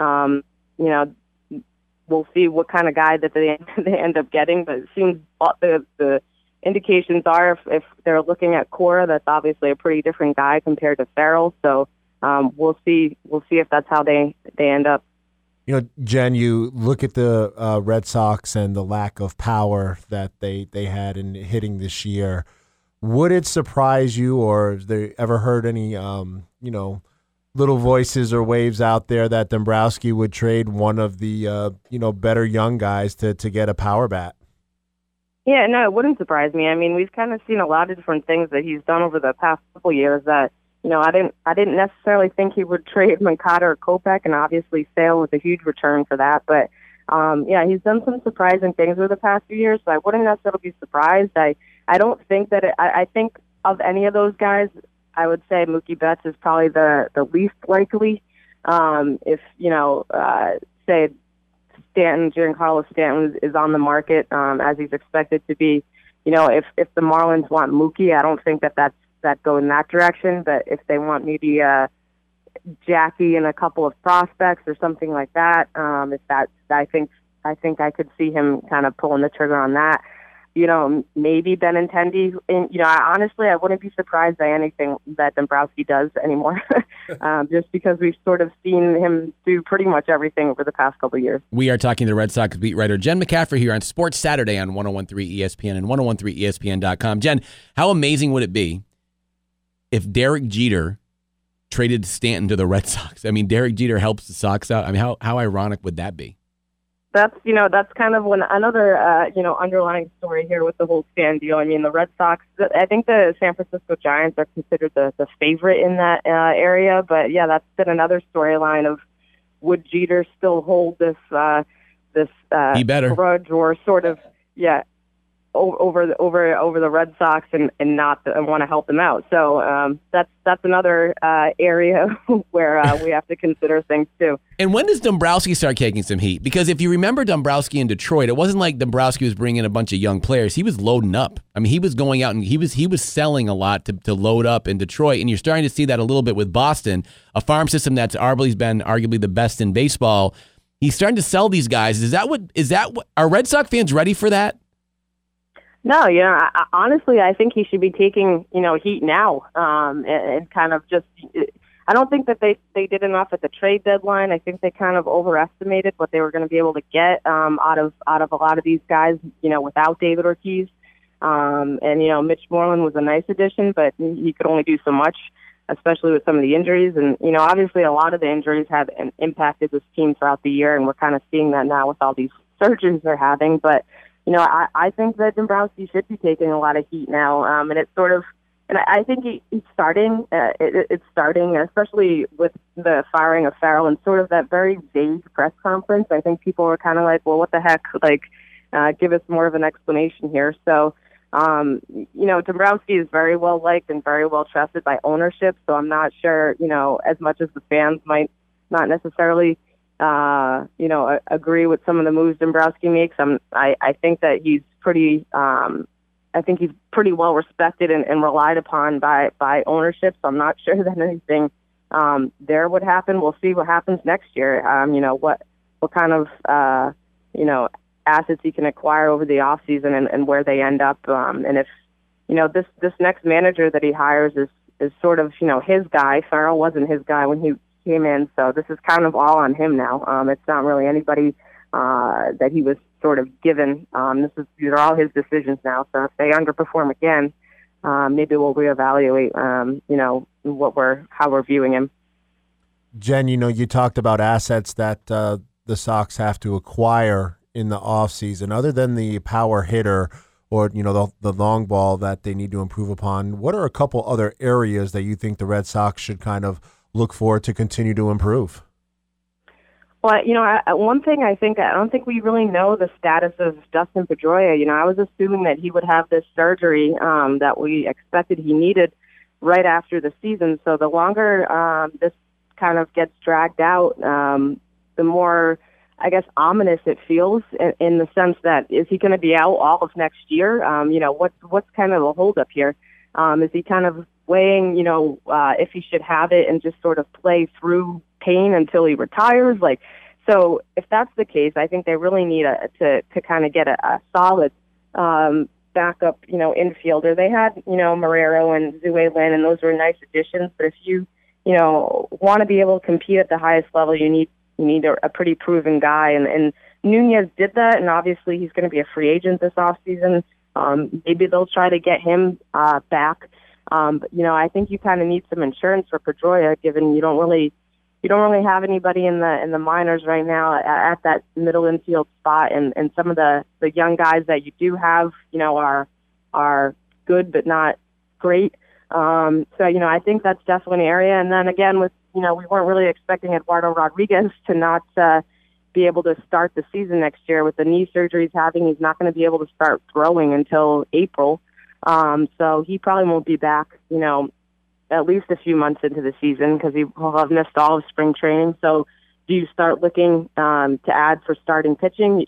we'll see what kind of guy that they end up getting. But it seems the indications are if they're looking at Cora, that's obviously a pretty different guy compared to Farrell. So we'll see if that's how they end up. Jen, you look at the Red Sox and the lack of power that they had in hitting this year. Would it surprise you, or have they ever heard any, little voices or waves out there that Dombrowski would trade one of the, better young guys to get a power bat? Yeah, no, it wouldn't surprise me. I mean, we've kind of seen a lot of different things that he's done over the past couple years that, I didn't necessarily think he would trade Moncada or Kopech, and obviously Sale was a huge return for that. But, he's done some surprising things over the past few years, so I wouldn't necessarily be surprised. I don't think that I think of any of those guys, I would say Mookie Betts is probably the least likely. If, say Giancarlo Stanton is on the market, as he's expected to be, if the Marlins want Mookie, I don't think that go in that direction. But if they want maybe Jackie and a couple of prospects or something like that, I think I could see him kind of pulling the trigger on that. Maybe Benintendi. And, honestly, I wouldn't be surprised by anything that Dombrowski does anymore, just because we've sort of seen him do pretty much everything over the past couple of years. We are talking to the Red Sox beat writer Jen McCaffrey here on Sports Saturday on 101.3 ESPN and 101.3ESPN.com. Jen, how amazing would it be if Derek Jeter traded Stanton to the Red Sox? I mean, Derek Jeter helps the Sox out. I mean, how ironic would that be? That's kind of another underlying story here with the whole Stan deal. I mean, the Red Sox, I think the San Francisco Giants are considered the favorite in that area. But yeah, that's been another storyline of would Jeter still hold this grudge or sort of over the Red Sox and not want to help them out. So that's another area where we have to consider things too. And when does Dombrowski start taking some heat? Because if you remember Dombrowski in Detroit, it wasn't like Dombrowski was bringing a bunch of young players. He was loading up. I mean, he was going out and he was selling a lot to load up in Detroit. And you're starting to see that a little bit with Boston, a farm system that's been arguably the best in baseball. He's starting to sell these guys. Is that what are Red Sox fans ready for that? No, honestly, I think he should be taking, heat now, and kind of just. I don't think that they did enough at the trade deadline. I think they kind of overestimated what they were going to be able to get out of a lot of these guys, without David Ortiz. And Mitch Moreland was a nice addition, but he could only do so much, especially with some of the injuries. And obviously, a lot of the injuries have impacted this team throughout the year, and we're kind of seeing that now with all these surgeries they're having, but. I think that Dombrowski should be taking a lot of heat now, and it's sort of, and I think he's starting. It's starting, especially with the firing of Farrell and sort of that very vague press conference. I think people were kind of like, "Well, what the heck?" Give us more of an explanation here. So, Dombrowski is very well liked and very well trusted by ownership. So I'm not sure, as much as the fans might not necessarily. Agree with some of the moves Dombrowski makes. I think that he's pretty. I think he's pretty well respected and relied upon by ownership. So I'm not sure that anything there would happen. We'll see what happens next year. What kind of assets he can acquire over the off season and where they end up. And if this next manager that he hires is sort of his guy. Farrell wasn't his guy when he came in, so this is kind of all on him now. It's not really anybody that he was sort of given. These are all his decisions now. So if they underperform again, maybe we'll reevaluate, how we're viewing him. Jen, you talked about assets that the Sox have to acquire in the offseason. Other than the power hitter or the long ball that they need to improve upon, what are a couple other areas that you think the Red Sox should kind of look forward to continue to improve? Well, one thing I don't think we really know the status of Dustin Pedroia. I was assuming that he would have this surgery that we expected he needed right after the season. So the longer this kind of gets dragged out, the more, I guess, ominous it feels in the sense that is he going to be out all of next year? What's kind of the holdup here? Is he kind of weighing, if he should have it and just sort of play through pain until he retires? So if that's the case, I think they really need to kind of get a solid backup, infielder. They had, Marrero and Zue Lin, and those were nice additions. But if you, want to be able to compete at the highest level, you need a pretty proven guy. And Nunez did that, and obviously he's going to be a free agent this offseason. Maybe they'll try to get him back. But I think you kind of need some insurance for Pedroia, given you don't really have anybody in the minors right now at that middle infield spot, and some of the young guys that you do have, are good but not great. So I think that's definitely an area. And then again, with we weren't really expecting Eduardo Rodriguez to not be able to start the season next year with the knee surgery he's having. He's not going to be able to start throwing until April. So he probably won't be back, at least a few months into the season because he will have missed all of spring training. So do you start looking to add for starting pitching?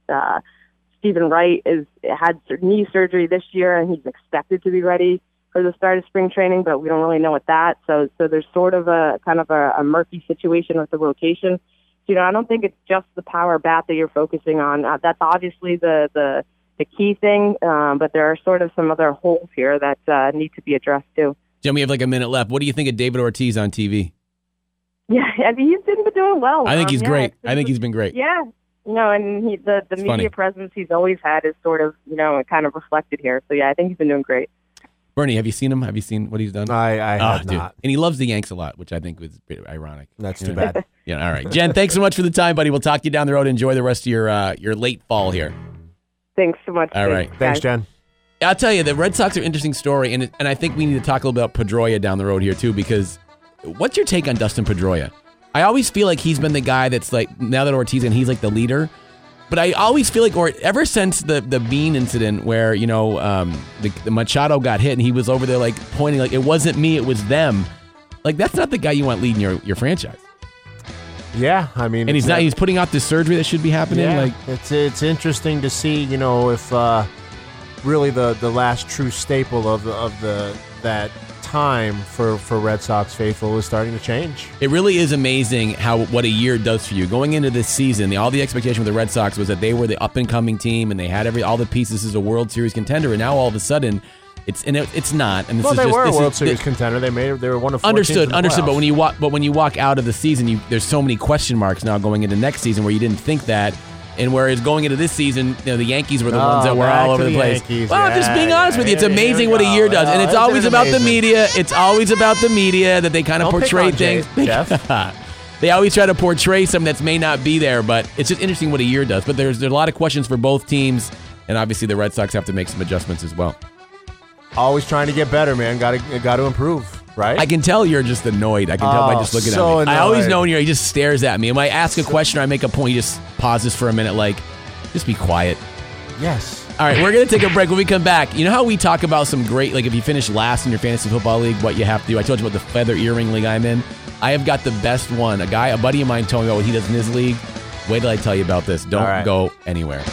Stephen Wright had knee surgery this year, and he's expected to be ready for the start of spring training, but we don't really know what that. So there's sort of a kind of a murky situation with the rotation. I don't think it's just the power bat that you're focusing on. That's obviously the key thing, but there are sort of some other holes here that need to be addressed too. Jen, we have like a minute left. What do you think of David Ortiz on TV? Yeah, he's been doing well. I think he's great. I think he's been great. Yeah. And the media funny. presence he's always had is sort of, kind of reflected here. So, yeah, I think he's been doing great. Bernie, have you seen him? Have you seen what he's done? I have not. And he loves the Yanks a lot, which I think was ironic. That's too bad. Yeah, all right. Jen, thanks so much for the time, buddy. We'll talk to you down the road. Enjoy the rest of your late fall here. Thanks so much. All right. Thanks, Jen. I'll tell you, the Red Sox are an interesting story, and I think we need to talk a little about Pedroia down the road here, too, because what's your take on Dustin Pedroia? I always feel like he's been the guy that's like, now that Ortiz and he's like the leader. But I always feel like, ever since the Bean incident where, the Machado got hit and he was over there like pointing like, it wasn't me, it was them. Like, that's not the guy you want leading your franchise. Yeah, I mean. And he's putting out this surgery that should be happening. Yeah, like it's interesting to see, if really the last true staple of that time for Red Sox faithful is starting to change. It really is amazing what a year does for you. Going into this season, all the expectation with the Red Sox was that they were the up-and-coming team and they had all the pieces as a World Series contender, and now all of a sudden it's not. And they were a World Series contender. They were one of 4 understood. teams in the But when you walk out of the season, there's so many question marks now going into next season where you didn't think that. And whereas going into this season, the Yankees were the ones that were all over the place. Yankees. Well, I'm just being honest with you. It's amazing what a year does. And it's always about the media. It's always about the media that they kind of portray things. They always try to portray something that may not be there, but it's just interesting what a year does. But there's a lot of questions for both teams, and obviously the Red Sox have to make some adjustments as well. Always trying to get better, man. Got to improve. Right? I can tell you're just annoyed. I can tell by just looking at me. Annoyed. I always know when he just stares at me. And when I ask a question or I make a point, he just pauses for a minute like, just be quiet. Yes. All right, we're going to take a break. When we come back, you know how we talk about some great, like if you finish last in your fantasy football league, what you have to do? I told you about the feather earring league I'm in. I have got the best one. A buddy of mine told me about what he does in his league. Wait till I tell you about this. Don't go anywhere.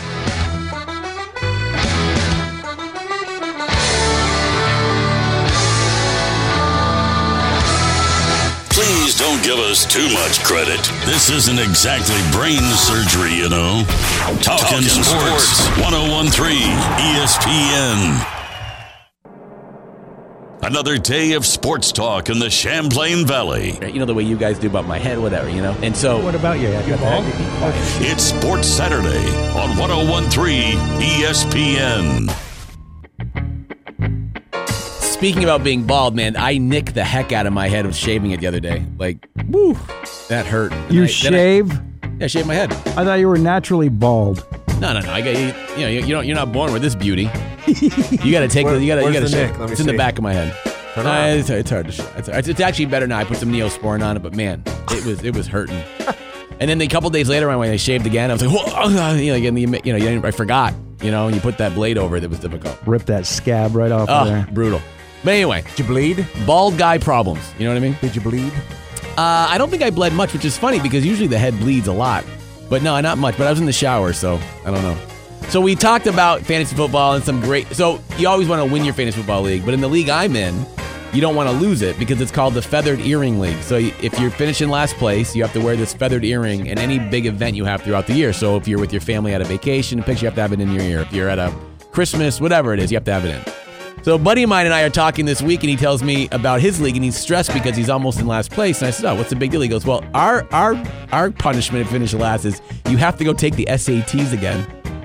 Please don't give us too much credit. This isn't exactly brain surgery, you know. Talking Sports 101.3 ESPN. Another day of sports talk in the Champlain Valley. You know the way you guys do about my head, whatever, And so... What about you? It's Sports Saturday on 101.3 ESPN. Speaking about being bald, man, I nicked the heck out of my head with shaving it the other day. Like, woo, that hurt. You shave? I shaved my head. I thought you were naturally bald. No. I got you're not born with this beauty. You got to take you got to shave. It's in the back of my head. It's hard to shave. It's actually better now. I put some Neosporin on it, but man, it was hurting. And then a couple days later, when I shaved again, I was like, whoa, I forgot. And you put that blade over it. It was difficult. Rip that scab right off of there. Brutal. But anyway. Did you bleed? Bald guy problems. You know what I mean? Did you bleed? I don't think I bled much, which is funny because usually the head bleeds a lot. But no, not much. But I was in the shower, so I don't know. So we talked about fantasy football and some great... So you always want to win your fantasy football league. But in the league I'm in, you don't want to lose it because it's called the Feathered Earring League. So if you're finishing last place, you have to wear this feathered earring in any big event you have throughout the year. So if you're with your family at a vacation, you have to have it in your ear. If you're at a Christmas, whatever it is, you have to have it in. So a buddy of mine and I are talking this week, and he tells me about his league, and he's stressed because he's almost in last place. And I said, oh, what's the big deal? He goes, well, our punishment if you finish last is you have to go take the SATs again.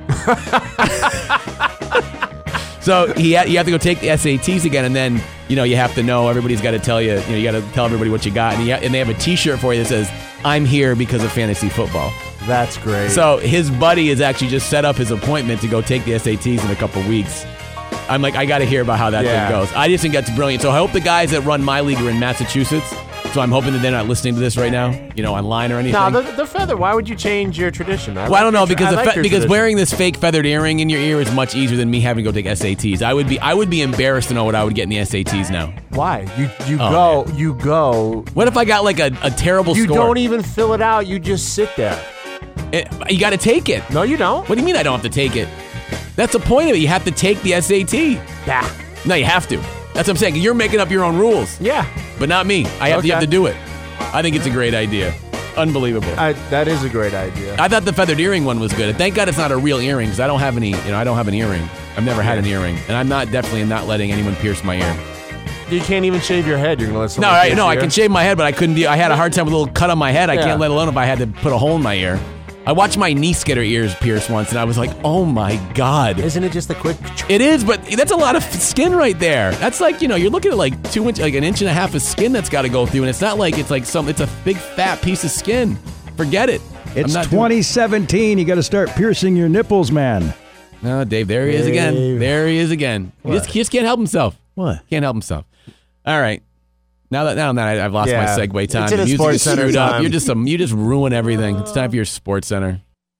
So you have to go take the SATs again, and then, you have to know, everybody's got to tell you, you got to tell everybody what you got. And they have a T-shirt for you that says, I'm here because of fantasy football. That's great. So his buddy has actually just set up his appointment to go take the SATs in a couple weeks. I'm like, I got to hear about how that thing goes. I just think that's brilliant. So I hope the guys that run my league are in Massachusetts So I'm hoping that they're not listening to this right now, online or anything. No, the feather. Why would you change your tradition? I don't know, because wearing this fake feathered earring in your ear is much easier than me having to go take SATs. I would be embarrassed to know what I would get in the SATs now. Why? You go. What if I got like a terrible score? You don't even fill it out. You just sit there. You got to take it. No, you don't. What do you mean I don't have to take it? That's the point of it. You have to take the SAT. Nah. No, you have to. That's what I'm saying. You're making up your own rules. Yeah. But not me. You have to do it. I think it's a great idea. Unbelievable. That is a great idea. I thought the feathered earring one was good. Thank God it's not a real earring because I don't have any. I don't have an earring. I've never had an earring, and I'm definitely not letting anyone pierce my ear. You can't even shave your head. You're gonna let someone. I can shave my head, but I couldn't. I had a hard time with a little cut on my head. I can't let alone if I had to put a hole in my ear. I watched my niece get her ears pierced once, and I was like, "Oh my God!" Isn't it just a quick? It is, but that's a lot of skin right there. That's like you're looking at like 2 inch, like an inch and a half of skin that's got to go through, and it's not like it's a big fat piece of skin. Forget it. It's 2017. You got to start piercing your nipples, man. No, Dave. There he is again. There he is again. He just can't help himself. What? Can't help himself. All right. Now that I've lost my segue time. The music is screwed up. You just ruin everything. It's time for your Sports Center.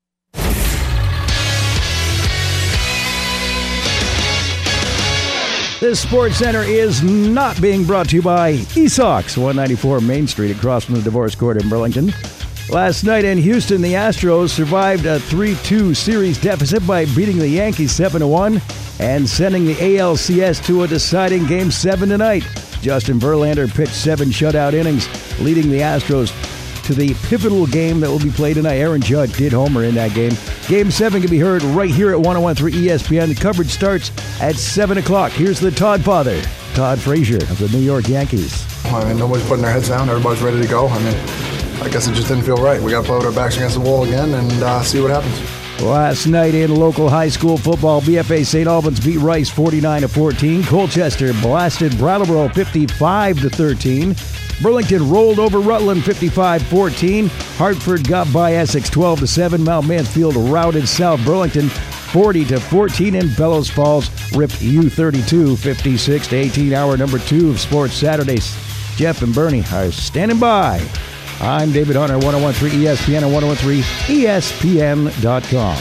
This Sports Center is not being brought to you by eSox, 194 Main Street across from the divorce court in Burlington. Last night in Houston, the Astros survived a 3-2 series deficit by beating the Yankees 7-1 and sending the ALCS to a deciding Game 7 tonight. Justin Verlander pitched 7 shutout innings, leading the Astros to the pivotal game that will be played tonight. Aaron Judge did homer in that game. Game 7 can be heard right here at 101.3 ESPN. The coverage starts at 7 o'clock. Here's the Todd father, Todd Frazier of the New York Yankees. Nobody's putting their heads down. Everybody's ready to go. I guess it just didn't feel right. We got to play with our backs against the wall again and see what happens. Last night in local high school football, BFA St. Albans beat Rice 49-14. Colchester blasted Brattleboro 55-13. Burlington rolled over Rutland 55-14. Hartford got by Essex 12-7. Mount Mansfield routed South Burlington 40-14, and Bellows Falls ripped U32 56-18. Hour number 2 of Sports Saturdays. Jeff and Bernie are standing by. I'm David Hunter, 101.3 ESPN and 101.3 ESPN.com.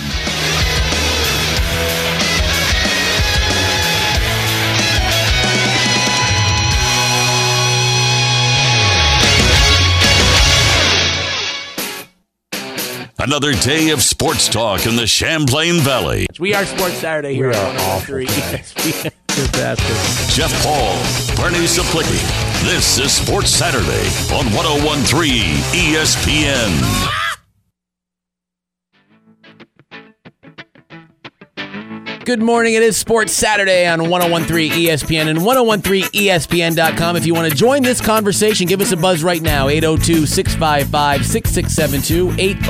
Another day of sports talk in the Champlain Valley. We are Sports Saturday here on 103 ESPN. Jeff Paul, Bernie Saplicki. This is Sports Saturday on 101.3 ESPN. Good morning. It is Sports Saturday on 101.3 ESPN and 101.3ESPN.com. If you want to join this conversation, give us a buzz right now. 802-655-6672.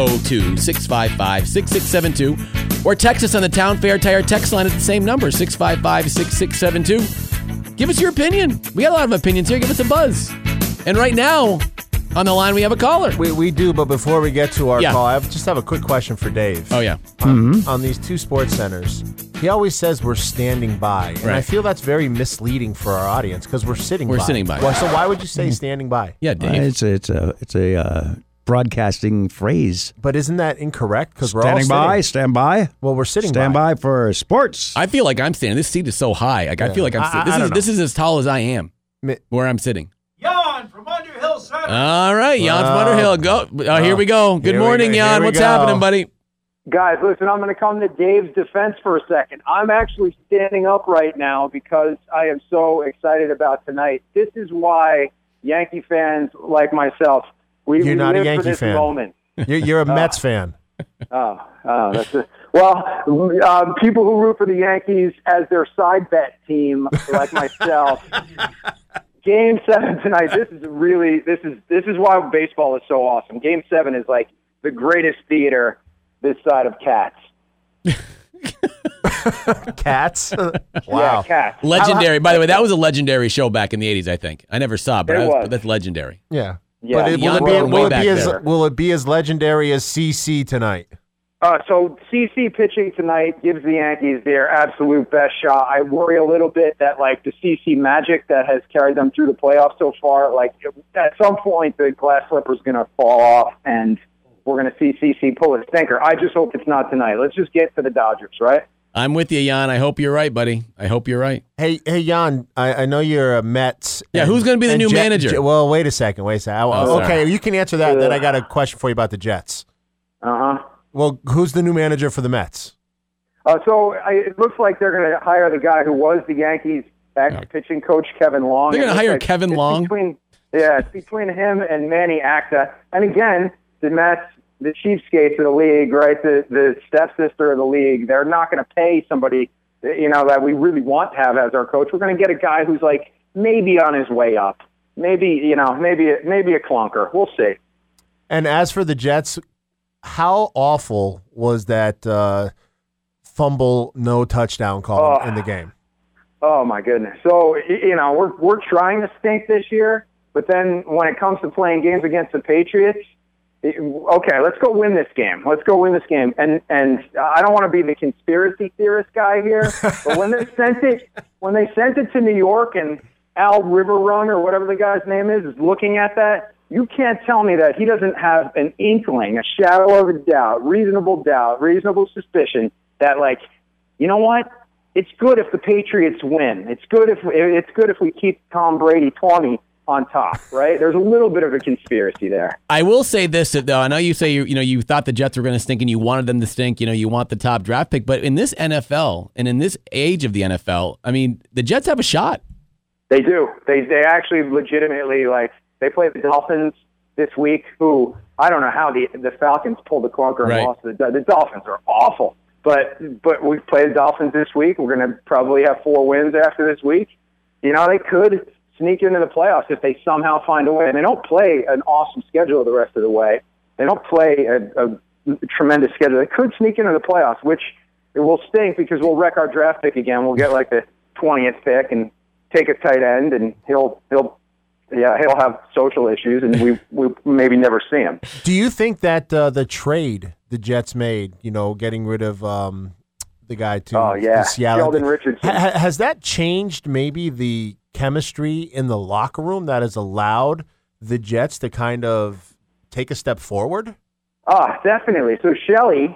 802-655-6672. Or text us on the Town Fair Tire text line at the same number, 655-6672. Give us your opinion. We got a lot of opinions here. Give us a buzz. And right now, on the line, we have a caller. We do, but before we get to our call, I just have a quick question for Dave. Oh, yeah. On these 2 sports centers, he always says we're standing by. And I feel that's very misleading for our audience because we're sitting by. We're sitting by. Well, so why would you say standing by? Yeah, Dave. It's a broadcasting phrase. But isn't that incorrect? Because we're all standing by, stand by. Well, we're sitting stand by for sports. I feel like I'm standing. This seat is so high. Like I feel like I'm sitting. This is as tall as I am where I'm sitting. Jan from Underhill Center. All right, Jan from Underhill. Go. Here we go. Good morning, Jan. What's happening, buddy? Guys, listen, I'm going to come to Dave's defense for a second. I'm actually standing up right now because I am so excited about tonight. This is why Yankee fans like myself, we not live a Yankee for this fan. moment. You're a Mets fan. That's it. Well, people who root for the Yankees as their side bet team, like myself. Game 7 tonight. This is why baseball is so awesome. Game 7 is like the greatest theater this side of Cats. Cats? Wow. Yeah, Cats. Legendary. By the way, that was a legendary show back in the 80s, I think. I never saw it, but that's legendary. Yeah. Yeah. But will it be as legendary as CC tonight? So CC pitching tonight gives the Yankees their absolute best shot. I worry a little bit that, like, the CC magic that has carried them through the playoffs so far, like, at some point the glass slipper's going to fall off and we're going to see CC pull a stinker. I just hope it's not tonight. Let's just get to the Dodgers, right? I'm with you, Jan. I hope you're right, buddy. I hope you're right. Hey, Jan, I know you're a Mets. Yeah, who's going to be the new manager? Well, wait a second. Okay, you can answer that. Then I got a question for you about the Jets. Uh-huh. Well, who's the new manager for the Mets? It looks like they're going to hire the guy who was the Yankees' ex-pitching coach, Kevin Long. They're going to hire Kevin Long? It's between him and Manny Acta. And again, the Mets, the cheapskates of the league, right, the stepsister of the league, they're not going to pay somebody, that we really want to have as our coach. We're going to get a guy who's, like, maybe on his way up. Maybe a clunker. We'll see. And as for the Jets, how awful was that fumble, no touchdown call in the game? Oh, my goodness. So, we're trying to stink this year, but then when it comes to playing games against the Patriots, okay, let's go win this game. And I don't want to be the conspiracy theorist guy here, but when they sent it to New York and Al Riverrun or whatever the guy's name is looking at that, you can't tell me that he doesn't have an inkling, a shadow of a doubt, reasonable suspicion that, like, you know what? It's good if the Patriots win. It's good if we keep Tom Brady 20 on top, right? There's a little bit of a conspiracy there. I will say this, though. I know you say you thought the Jets were going to stink and you wanted them to stink. You want the top draft pick, but in this NFL and in this age of the NFL, I mean, the Jets have a shot. They do. They actually legitimately, like, they play the Dolphins this week, who I don't know how the Falcons pulled the clunker and lost. The Dolphins are awful, but we play the Dolphins this week. We're going to probably have 4 wins after this week. They could sneak into the playoffs if they somehow find a way. And they don't play an awesome schedule the rest of the way. They don't play a tremendous schedule. They could sneak into the playoffs, which it will stink because we'll wreck our draft pick again. We'll get like the 20th pick and take a tight end, and he'll have social issues, and we maybe never see him. Do you think that the trade the Jets made, getting rid of the guy to Seattle, Sheldon Richardson, has that changed maybe the chemistry in the locker room that has allowed the Jets to kind of take a step forward? Definitely. So Shelley,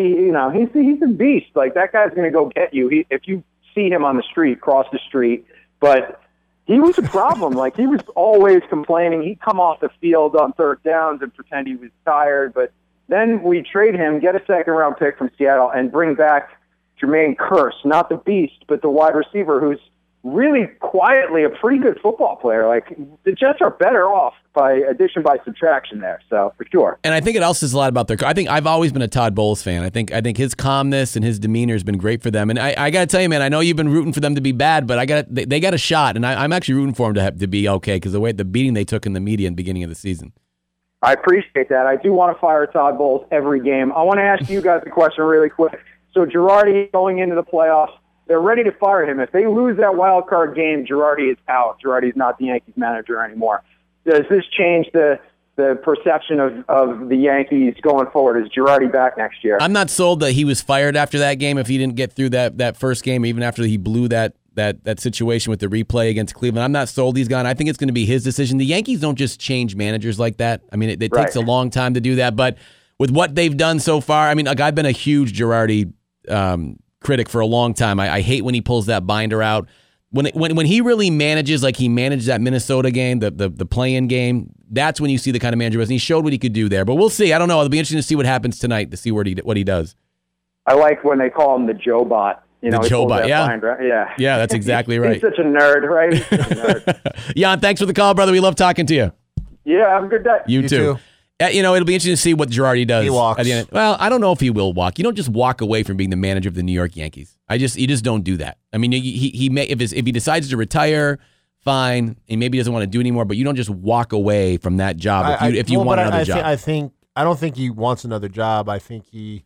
he's a beast. Like, that guy's going to go get you. If you see him on the street, cross the street. But he was a problem. Like, he was always complaining. He'd come off the field on third downs and pretend he was tired. But then we trade him, get a second-round pick from Seattle, and bring back Jermaine Kearse, not the beast, but the wide receiver who's really quietly a pretty good football player. Like, the Jets are better off by addition by subtraction there, so for sure. And I think it also says a lot about I think I've always been a Todd Bowles fan. I think his calmness and his demeanor has been great for them. And I got to tell you, man, I know you've been rooting for them to be bad, but they got a shot, and I'm actually rooting for them to be okay because the beating they took in the media in the beginning of the season. I appreciate that. I do want to fire Todd Bowles every game. I want to ask you guys a question really quick. So Girardi going into the playoffs, they're ready to fire him. If they lose that wild card game, Girardi is out. Girardi's not the Yankees manager anymore. Does this change the perception of the Yankees going forward? Is Girardi back next year? I'm not sold that he was fired after that game if he didn't get through that first game, even after he blew that situation with the replay against Cleveland. I'm not sold he's gone. I think it's going to be his decision. The Yankees don't just change managers like that. I mean, it takes a long time to do that, but with what they've done so far, I mean, like, I've been a huge Girardi critic for a long time. I hate when he pulls that binder out. When he really manages, like he managed that Minnesota game, the play-in game, that's when you see the kind of manager he was. And he showed what he could do there. But we'll see. I don't know. It'll be interesting to see what happens tonight, to see what he does. I like when they call him the Joe Bot. The Joe Bot, yeah. Binder. Yeah, that's exactly right. He's such a nerd, right? He's such a nerd. Jan, thanks for the call, brother. We love talking to you. Yeah, have a good day. You too. It'll be interesting to see what Girardi does. He walks. At the end. Well, I don't know if he will walk. You don't just walk away from being the manager of the New York Yankees. You just don't do that. I mean, he may if he decides to retire, fine, and maybe he doesn't want to do anymore. But you don't just walk away from that job if you want another job. I don't think he wants another job. I think he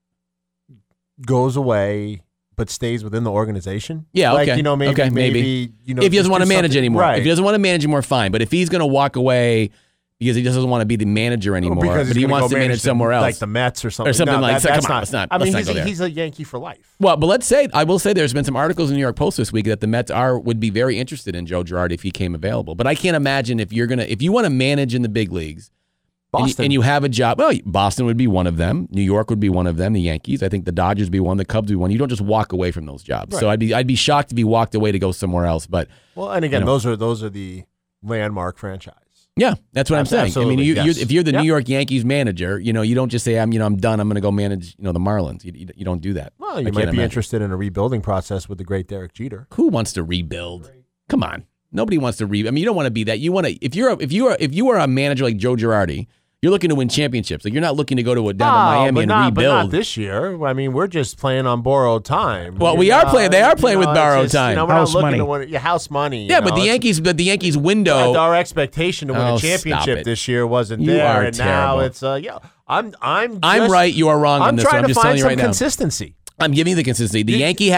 goes away, but stays within the organization. Yeah, okay. Maybe. If he doesn't want to manage anymore, right. If he doesn't want to manage anymore, fine. But if he's going to walk away because he just doesn't want to be the manager anymore. Because but he's he wants to manage somewhere else, like the Mets or something. Or something like that. That's Come on, not. let's not. I mean, let's not go there. he's a Yankee for life. Well, but I will say there's been some articles in the New York Post this week that the Mets would be very interested in Joe Girardi if he came available. But I can't imagine if you want to manage in the big leagues, Boston. and you have a job. Well, Boston would be one of them. New York would be one of them. The Yankees. I think the Dodgers would be one. The Cubs would be one. You don't just walk away from those jobs. Right. So I'd be shocked if he walked away to go somewhere else. But and again, those are the landmark franchise. Yeah, that's what I'm saying. Absolutely, I mean, yes. if you're the New York Yankees manager, you don't just say I'm done. I'm going to go manage the Marlins. You don't do that. Well, you might be interested in a rebuilding process with the great Derek Jeter. Who wants to rebuild? Come on, nobody wants to rebuild. I mean, you don't want to be that. You want to if you are a manager like Joe Girardi, you're looking to win championships. Like you're not looking to go to down to Miami and rebuild. But not this year. I mean, we're just playing on borrowed time. Well, we are playing. They are playing with borrowed time. We're house not looking money. to win house money. Yeah, but the Yankees window. Our expectation to win a championship this year wasn't there, and now it's I'm right. You are wrong on this. I'm just telling you right now. Consistency. I'm giving you the consistency. The Yankees.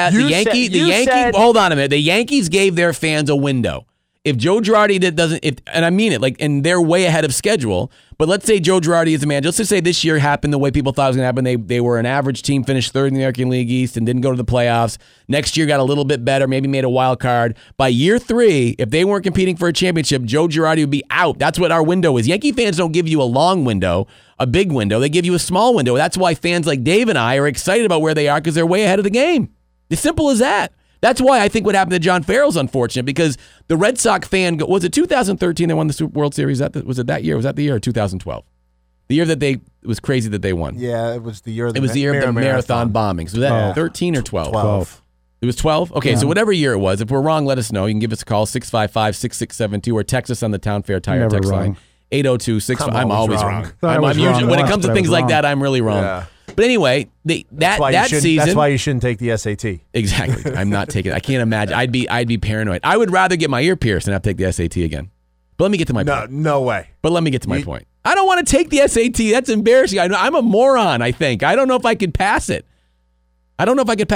said- Hold on a minute. The Yankees gave their fans a window. If Joe Girardi and I mean it, and they're way ahead of schedule. But let's say Joe Girardi is the manager. Let's just say this year happened the way people thought it was going to happen. They were an average team, finished third in the American League East, and didn't go to the playoffs. Next year got a little bit better, maybe made a wild card. By year 3, if they weren't competing for a championship, Joe Girardi would be out. That's what our window is. Yankee fans don't give you a long window, a big window. They give you a small window. That's why fans like Dave and I are excited about where they are because they're way ahead of the game. As simple as that. That's why I think what happened to John Farrell's unfortunate because the Red Sox fan, was it 2013 they won the World Series? Was it that year? Was that the year or 2012? The year that it was crazy that they won. Yeah, it was the year of the marathon bombings. Was that 13 or 12? 12. It was 12? Okay, so whatever year it was, if we're wrong, let us know. You can give us a call, 655-6672, or text us on the Town Fair Tire text line, 802-65. I'm always wrong. When it comes to things like that, I'm really wrong. Yeah. But anyway, that season. That's why you shouldn't take the SAT. Exactly. I'm not taking it. I can't imagine. I'd be paranoid. I would rather get my ear pierced than have to take the SAT again. But let me get to my point. No way. But let me get to my point. I don't want to take the SAT. That's embarrassing. I'm a moron, I think. I don't know if I could pass it. I'm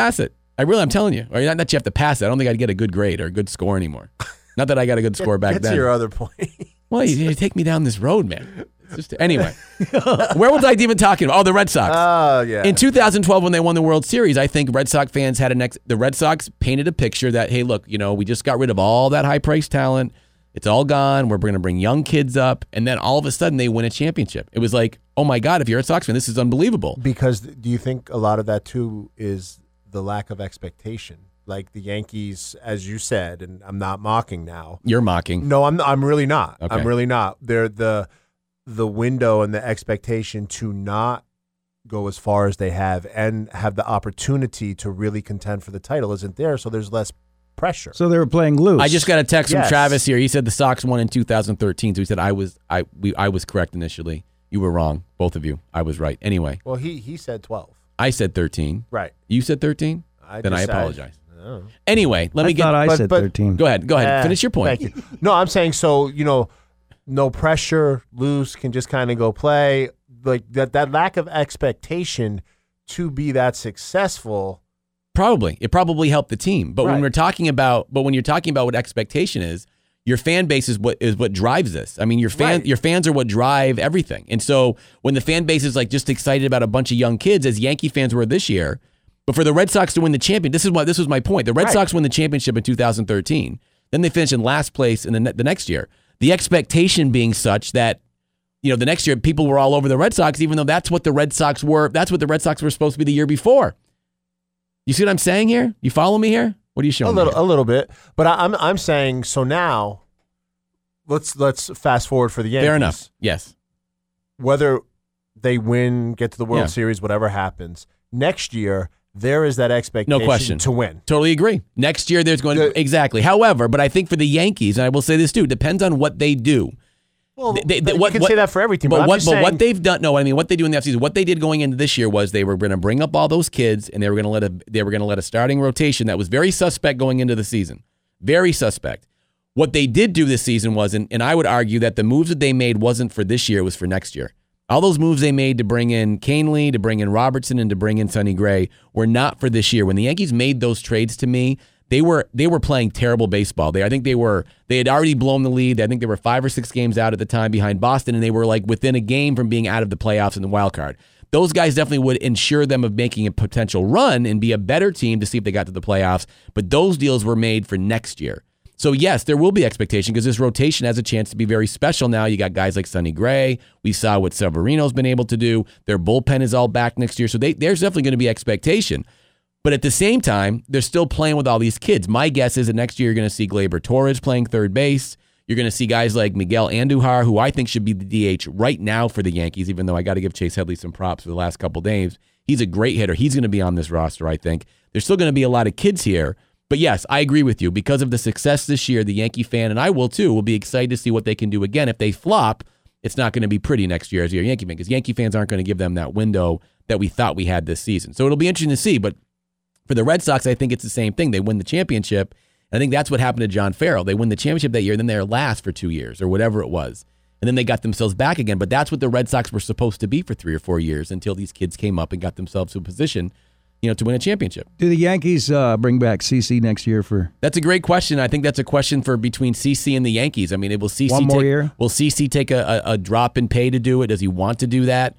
telling you. Or not that you have to pass it. I don't think I'd get a good grade or a good score anymore. Not that I got a good score back then. That's your other point. Well, you take me down this road, man. Anyway, where was I even talking about? Oh, the Red Sox. Oh, yeah. In 2012, when they won the World Series, I think Red Sox fans had the Red Sox painted a picture that, hey, look, we just got rid of all that high-priced talent. It's all gone. We're going to bring young kids up. And then all of a sudden, they win a championship. It was like, oh, my God, if you're a Sox fan, this is unbelievable. Because do you think a lot of that, too, is the lack of expectation? Like the Yankees, as you said, and I'm not mocking now. You're mocking. No, I'm really not. Okay. I'm really not. They're the window and the expectation to not go as far as they have and have the opportunity to really contend for the title isn't there, so there's less pressure. So they were playing loose. I just got a text from Travis here. He said the Sox won in 2013, so he said I was correct initially. You were wrong, both of you. I was right. Anyway. Well, he said 12. I said 13. Right. You said 13? Then I apologize. Oh. Anyway, let me get. I said 13. Go ahead. Finish your point. Thank you. No, I'm saying so. No pressure, loose, can just kind of go play. Like that lack of expectation to be that successful. It probably helped the team. But when you're talking about what expectation is, your fan base is what drives this. I mean, your fans are what drive everything. And so when the fan base is like just excited about a bunch of young kids, as Yankee fans were this year. But for the Red Sox to win the champion, this was my point. The Red Sox won the championship in 2013. Then they finished in last place in the next year. The expectation being such that, the next year people were all over the Red Sox, even though that's what the Red Sox were. That's what the Red Sox were supposed to be the year before. You see what I'm saying here? You follow me here? What are you showing me? A little bit. But I'm saying so now. Let's fast forward for the Yankees. Fair enough. Yes. Whether they win, get to the World Series, whatever happens next year. There is that expectation no question. To win. Totally agree. Next year, there's going to exactly. However, but I think for the Yankees, and I will say this too, depends on what they do. Well, you can say that for everything. But what they've done, what they do in the offseason, what they did going into this year was they were going to bring up all those kids, and they were going to let a starting rotation that was very suspect going into the season, very suspect. What they did do this season was, and I would argue that the moves that they made wasn't for this year, it was for next year. All those moves they made to bring in Canely, to bring in Robertson, and to bring in Sonny Gray were not for this year. When the Yankees made those trades to me, they were playing terrible baseball. I think they had already blown the lead. I think they were 5 or 6 games out at the time behind Boston, and they were like within a game from being out of the playoffs in the wild card. Those guys definitely would ensure them of making a potential run and be a better team to see if they got to the playoffs. But those deals were made for next year. So yes, there will be expectation because this rotation has a chance to be very special now. You got guys like Sonny Gray. We saw what Severino's been able to do. Their bullpen is all back next year. So there's definitely going to be expectation. But at the same time, they're still playing with all these kids. My guess is that next year you're going to see Gleyber Torres playing third base. You're going to see guys like Miguel Andujar, who I think should be the DH right now for the Yankees, even though I got to give Chase Headley some props for the last couple of games. He's a great hitter. He's going to be on this roster, I think. There's still going to be a lot of kids here. But yes, I agree with you. Because of the success this year, the Yankee fan, and I will too, will be excited to see what they can do again. If they flop, it's not going to be pretty next year as you're a Yankee fan, because Yankee fans aren't going to give them that window that we thought we had this season. So it'll be interesting to see. But for the Red Sox, I think it's the same thing. They win the championship. I think that's what happened to John Farrell. They win the championship that year, then they're last for 2 years or whatever it was. And then they got themselves back again. But that's what the Red Sox were supposed to be for 3 or 4 years until these kids came up and got themselves to a position, to win a championship. Do the Yankees bring back CeCe next year for? That's a great question. I think that's a question for between CeCe and the Yankees. I mean, will CeCe one more year? Will CeCe take a drop in pay to do it? Does he want to do that?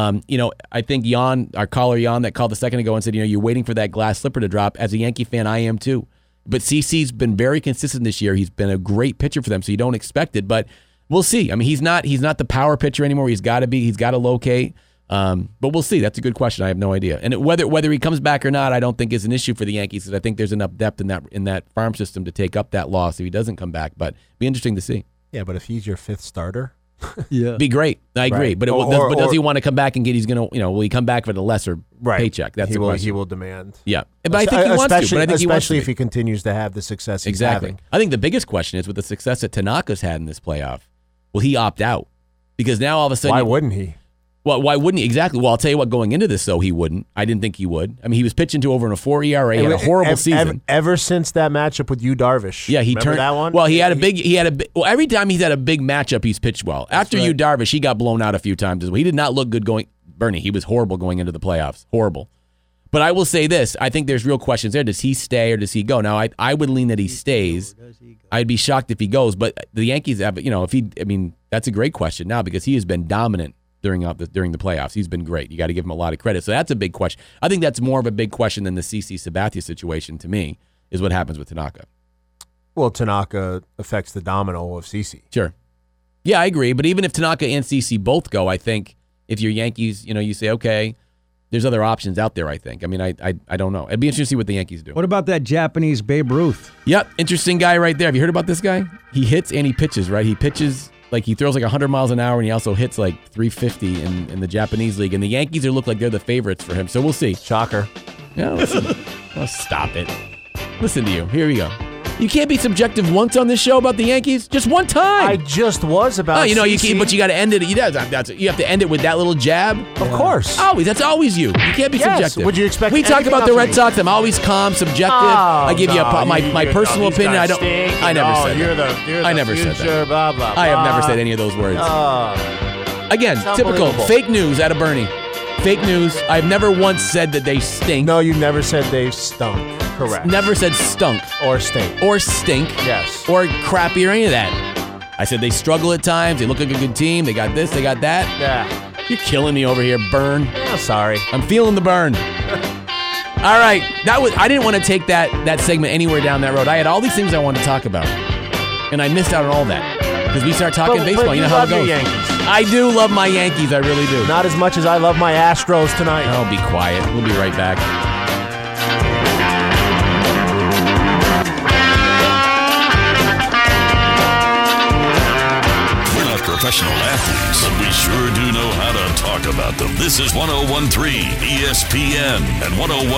I think Jan, our caller Jan that called a second ago and said, you're waiting for that glass slipper to drop. As a Yankee fan, I am too. But CeCe's been very consistent this year. He's been a great pitcher for them, so you don't expect it. But we'll see. I mean, he's not the power pitcher anymore. He's got to be. He's got to locate. But we'll see. That's a good question. I have no idea. And whether he comes back or not, I don't think is an issue for the Yankees, because I think there's enough depth in that farm system to take up that loss if he doesn't come back. But it'll be interesting to see. Yeah, but if he's your 5th starter, be great. I agree. Right. But does he want to come back and get? He's gonna. Will he come back for the lesser paycheck? That's the question. He will demand. Yeah, but I think he wants to. But I think he wants to. Especially if he continues to have the success he's exactly. having. I think the biggest question is with the success that Tanaka's had in this playoff. Will he opt out? Because now all of a sudden, why wouldn't he? Well, why wouldn't he? Exactly. Well, I'll tell you what, going into this, though, he wouldn't. I didn't think he would. I mean, he was pitching to over in a 4 ERA. He had a horrible season. Ever since that matchup with Yu Darvish. Yeah, he turned that one. Well, he had a big. Well, every time he's had a big matchup, he's pitched well. After Yu Darvish, he got blown out a few times as well. He did not look good going. Bernie, he was horrible going into the playoffs. Horrible. But I will say this: I think there's real questions there. Does he stay or does he go? Now, I would lean that he stays. I'd be shocked if he goes. But the Yankees have, that's a great question now because he has been dominant during the playoffs. He's been great. You got to give him a lot of credit. So that's a big question. I think that's more of a big question than the CeCe Sabathia situation to me, is what happens with Tanaka. Well, Tanaka affects the domino of CeCe. Sure. Yeah, I agree. But even if Tanaka and CeCe both go, I think if you're Yankees, you say, okay, there's other options out there, I think. I mean, I don't know. It'd be interesting to see what the Yankees do. What about that Japanese Babe Ruth? Yep, interesting guy right there. Have you heard about this guy? He hits and he pitches, right? He pitches... he throws 100 miles an hour, and he also hits 350 in the Japanese league. And the Yankees look like they're the favorites for him. So we'll see. Shocker. Yeah, listen. Stop it. Listen to you. Here we go. You can't be subjective once on this show about the Yankees. Just one time. I just was about. CeCe. But you got to end it. You have to end it with that little jab. Of course. Always. That's always you. You can't be subjective. Would you expect? We talk about the Red Sox. I'm always calm, subjective. I give you my personal opinion. I don't. I never said that. I never said that. Blah, blah, blah. I have never said any of those words. Again, typical fake news out of Bernie. Fake news. I've never once said that they stink. No, you never said they stunk. Correct. Never said stunk. Or stink. Or stink. Yes. Or crappy or any of that. I said they struggle at times. They look like a good team. They got this. They got that. Yeah. You're killing me over here, Burn. Oh, sorry. I'm feeling the burn. All right. I didn't want to take that segment anywhere down that road. I had all these things I wanted to talk about. And I missed out on all that. Because we start talking baseball. But you know how it goes. Yankees. I do love my Yankees. I really do. Not as much as I love my Astros tonight. Oh, be quiet. We'll be right back. We're not professional athletes, but we sure do know how to talk about them. This is 1013 ESPN and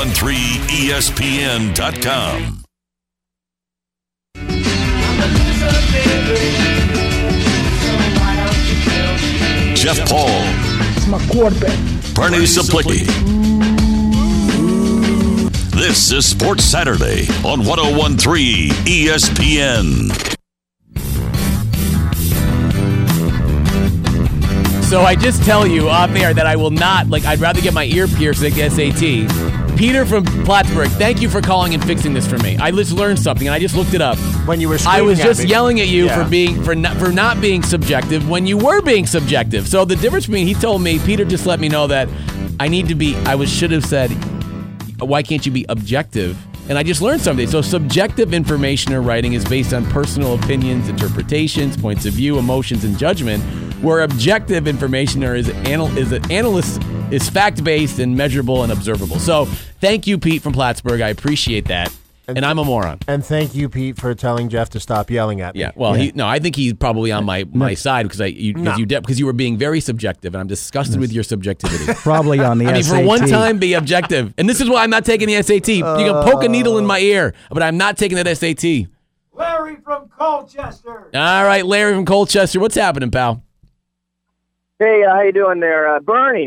1013ESPN.com. Jeff Paul. It's my quarterback. Bernie Saplicki. This is Sports Saturday on 1013 ESPN. So I just tell you off air that I will not, I'd rather get my ear pierced than SAT Peter from Plattsburgh, thank you for calling and fixing this for me. I just learned something, and I just looked it up. When you were I was screaming at just me. yelling at you Yeah. for not being subjective when you were being subjective. So the difference between, he told me, Peter just let me know that should have said, why can't you be objective? And I just learned something. So subjective information or writing is based on personal opinions, interpretations, points of view, emotions, and judgment, where objective information is fact-based and measurable and observable. So thank you, Pete from Plattsburgh. I appreciate that. And I'm a moron. And thank you, Pete, for telling Jeff to stop yelling at me. Yeah, well, I think he's probably on my side because you were being very subjective, and I'm disgusted with your subjectivity. Probably on the SAT. For one time, be objective. And this is why I'm not taking the SAT. You can poke a needle in my ear, but I'm not taking that SAT. Larry from Colchester. All right, Larry from Colchester. What's happening, pal? Hey, how you doing there? Bernie.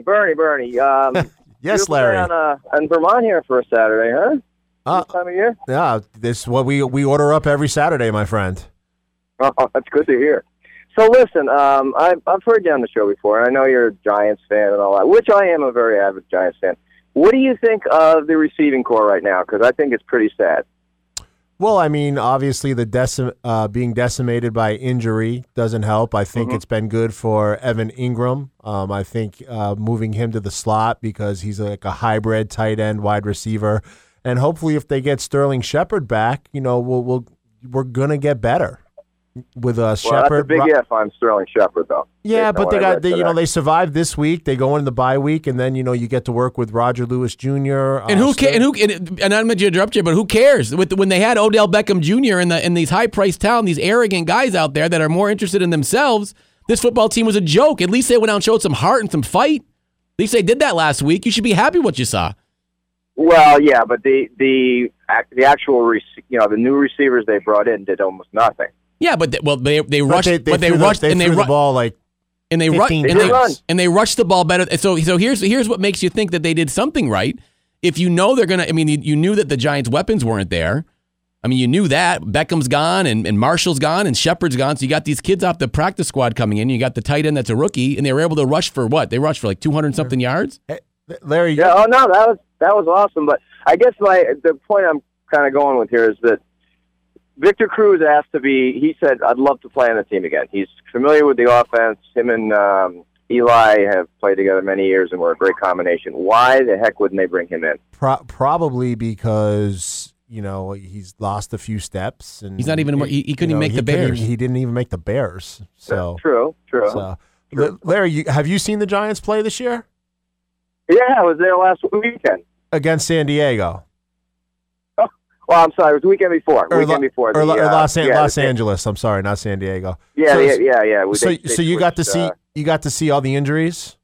Yes, Larry. In Vermont here for a Saturday, huh? This time of year? Yeah, this is what we order up every Saturday, my friend. Oh, that's good to hear. So listen, I've heard you on the show before, and I know you're a Giants fan and all that, which I am a very avid Giants fan. What do you think of the receiving core right now? Because I think it's pretty sad. Well, I mean, obviously the being decimated by injury doesn't help. I think it's been good for Evan Ingram. I think moving him to the slot because he's like a hybrid tight end wide receiver. And hopefully, if they get Sterling Shepard back, we're gonna get better with Shepard. Well, that's a big if on Sterling Shepard, though. Yeah, but they survived this week. They go into the bye week, and then you get to work with Roger Lewis Jr. And and I'm going to interrupt you, but who cares? When they had Odell Beckham Jr. in these high priced town, these arrogant guys out there that are more interested in themselves, this football team was a joke. At least they went out and showed some heart and some fight. At least they did that last week. You should be happy with what you saw. Well, yeah, but the actual the new receivers they brought in did almost nothing. Yeah, but they rushed the ball like and they rushed the ball better. So here's what makes you think that they did something right. If you know they're gonna, you knew that the Giants' weapons weren't there. You knew that Beckham's gone and Marshall's gone and Shepard's gone. So you got these kids off the practice squad coming in. You got the tight end that's a rookie, and they were able to rush for what? They rushed for like 200 something yards. Larry, yeah. Oh no, that was awesome. But I guess the point I'm kind of going with here is that Victor Cruz asked to be. He said, "I'd love to play on the team again." He's familiar with the offense. Him and Eli have played together many years and were a great combination. Why the heck wouldn't they bring him in? Probably because he's lost a few steps and he's not even. He couldn't even make the Bears. He didn't even make the Bears. So true. So, Larry, have you seen the Giants play this year? Yeah, I was there last weekend against San Diego. Oh, well, I'm sorry. It was the weekend before. Los Angeles. I'm sorry, not San Diego. Yeah. So you got to see all the injuries.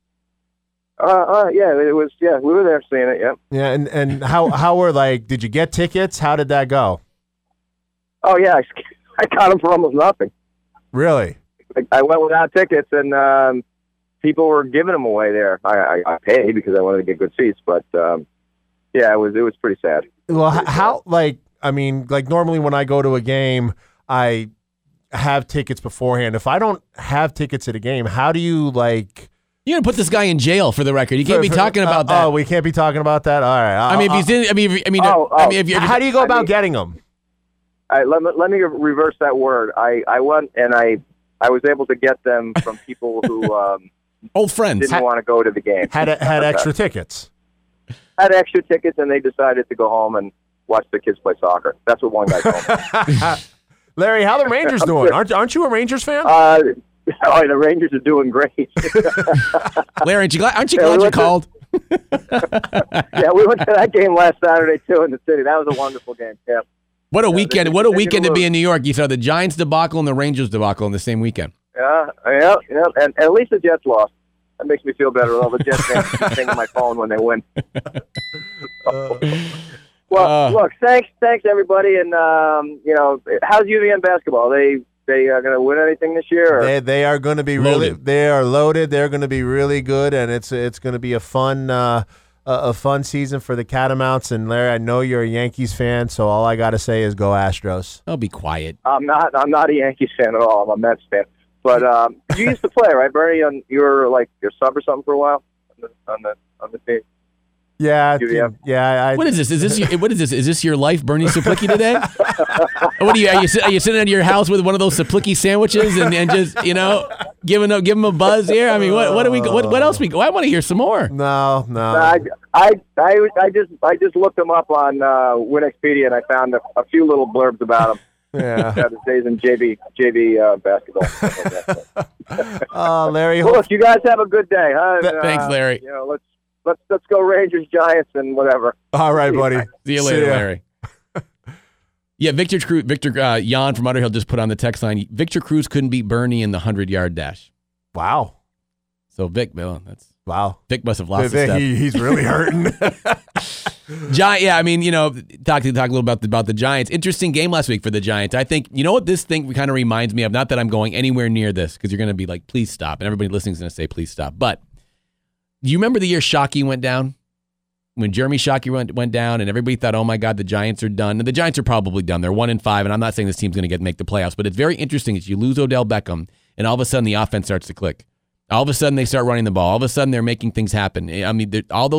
Yeah, it was. Yeah, we were there seeing it. Yeah. Yeah, and how were did you get tickets? How did that go? Oh yeah, I got them for almost nothing. Really? I went without tickets and. People were giving them away there. I paid because I wanted to get good seats, but it was pretty sad. Well, how normally when I go to a game, I have tickets beforehand. If I don't have tickets at a game, how do you You're gonna put this guy in jail for the record. You can't be talking about that. Oh, we can't be talking about that. All right. How do you go about getting them? Let me reverse that word. I went and I was able to get them from people who. Old friends didn't want to go to the game. Had extra tickets. Had extra tickets, and they decided to go home and watch the kids play soccer. That's what one guy told me. Larry, how the Rangers doing? Aren't you a Rangers fan? The Rangers are doing great. Larry, aren't you glad you called? Yeah, we went to that game last Saturday too in the city. That was a wonderful game. Yeah. What a weekend! What a weekend to be in New York. You saw the Giants debacle and the Rangers debacle in the same weekend. Yeah, and at least the Jets lost. That makes me feel better. All the Jets fans keep singing my phone when they win. Well, look, thanks everybody, and how's UVM basketball? They are going to win anything this year? Or? They are going to be loaded. They are loaded. They're going to be really good, and it's going to be a fun season for the Catamounts. And Larry, I know you're a Yankees fan, so all I got to say is go Astros. I'll be quiet. I'm not a Yankees fan at all. I'm a Mets fan. But you used to play, right, Bernie? You were like your sub or something for a while on the team. Yeah, UVM. yeah. What is this? What is this? Is this your life, Bernie Saplicki today? What are you? Are you sitting at your house with one of those Saplicki sandwiches and just give him a buzz here? I mean, what else we? I want to hear some more. No. I just looked him up on Winexpedia and I found a few little blurbs about him. Yeah, his days in JV basketball. Larry. Well, look, you guys have a good day, huh? Thanks, Larry. Let's go Rangers, Giants, and whatever. All right, buddy. See you later, Larry. Yeah, Victor Jan from Underhill just put on the text line. Victor Cruz couldn't beat Bernie in the 100-yard dash. Wow. So Vic, Bill, that's wow. Vic must have lost a step. He's really hurting. Yeah, I mean, talk a little about the Giants. Interesting game last week for the Giants. I think, what this thing kind of reminds me of, not that I'm going anywhere near this, because you're going to be like, please stop. And everybody listening is going to say, please stop. But do you remember the year Shockey went down? When Jeremy Shockey went down and everybody thought, oh my God, the Giants are done. And the Giants are probably done. They're 1-5, and I'm not saying this team's going to make the playoffs, but it's very interesting that you lose Odell Beckham, and all of a sudden the offense starts to click. All of a sudden, they start running the ball. All of a sudden, they're making things happen. I mean,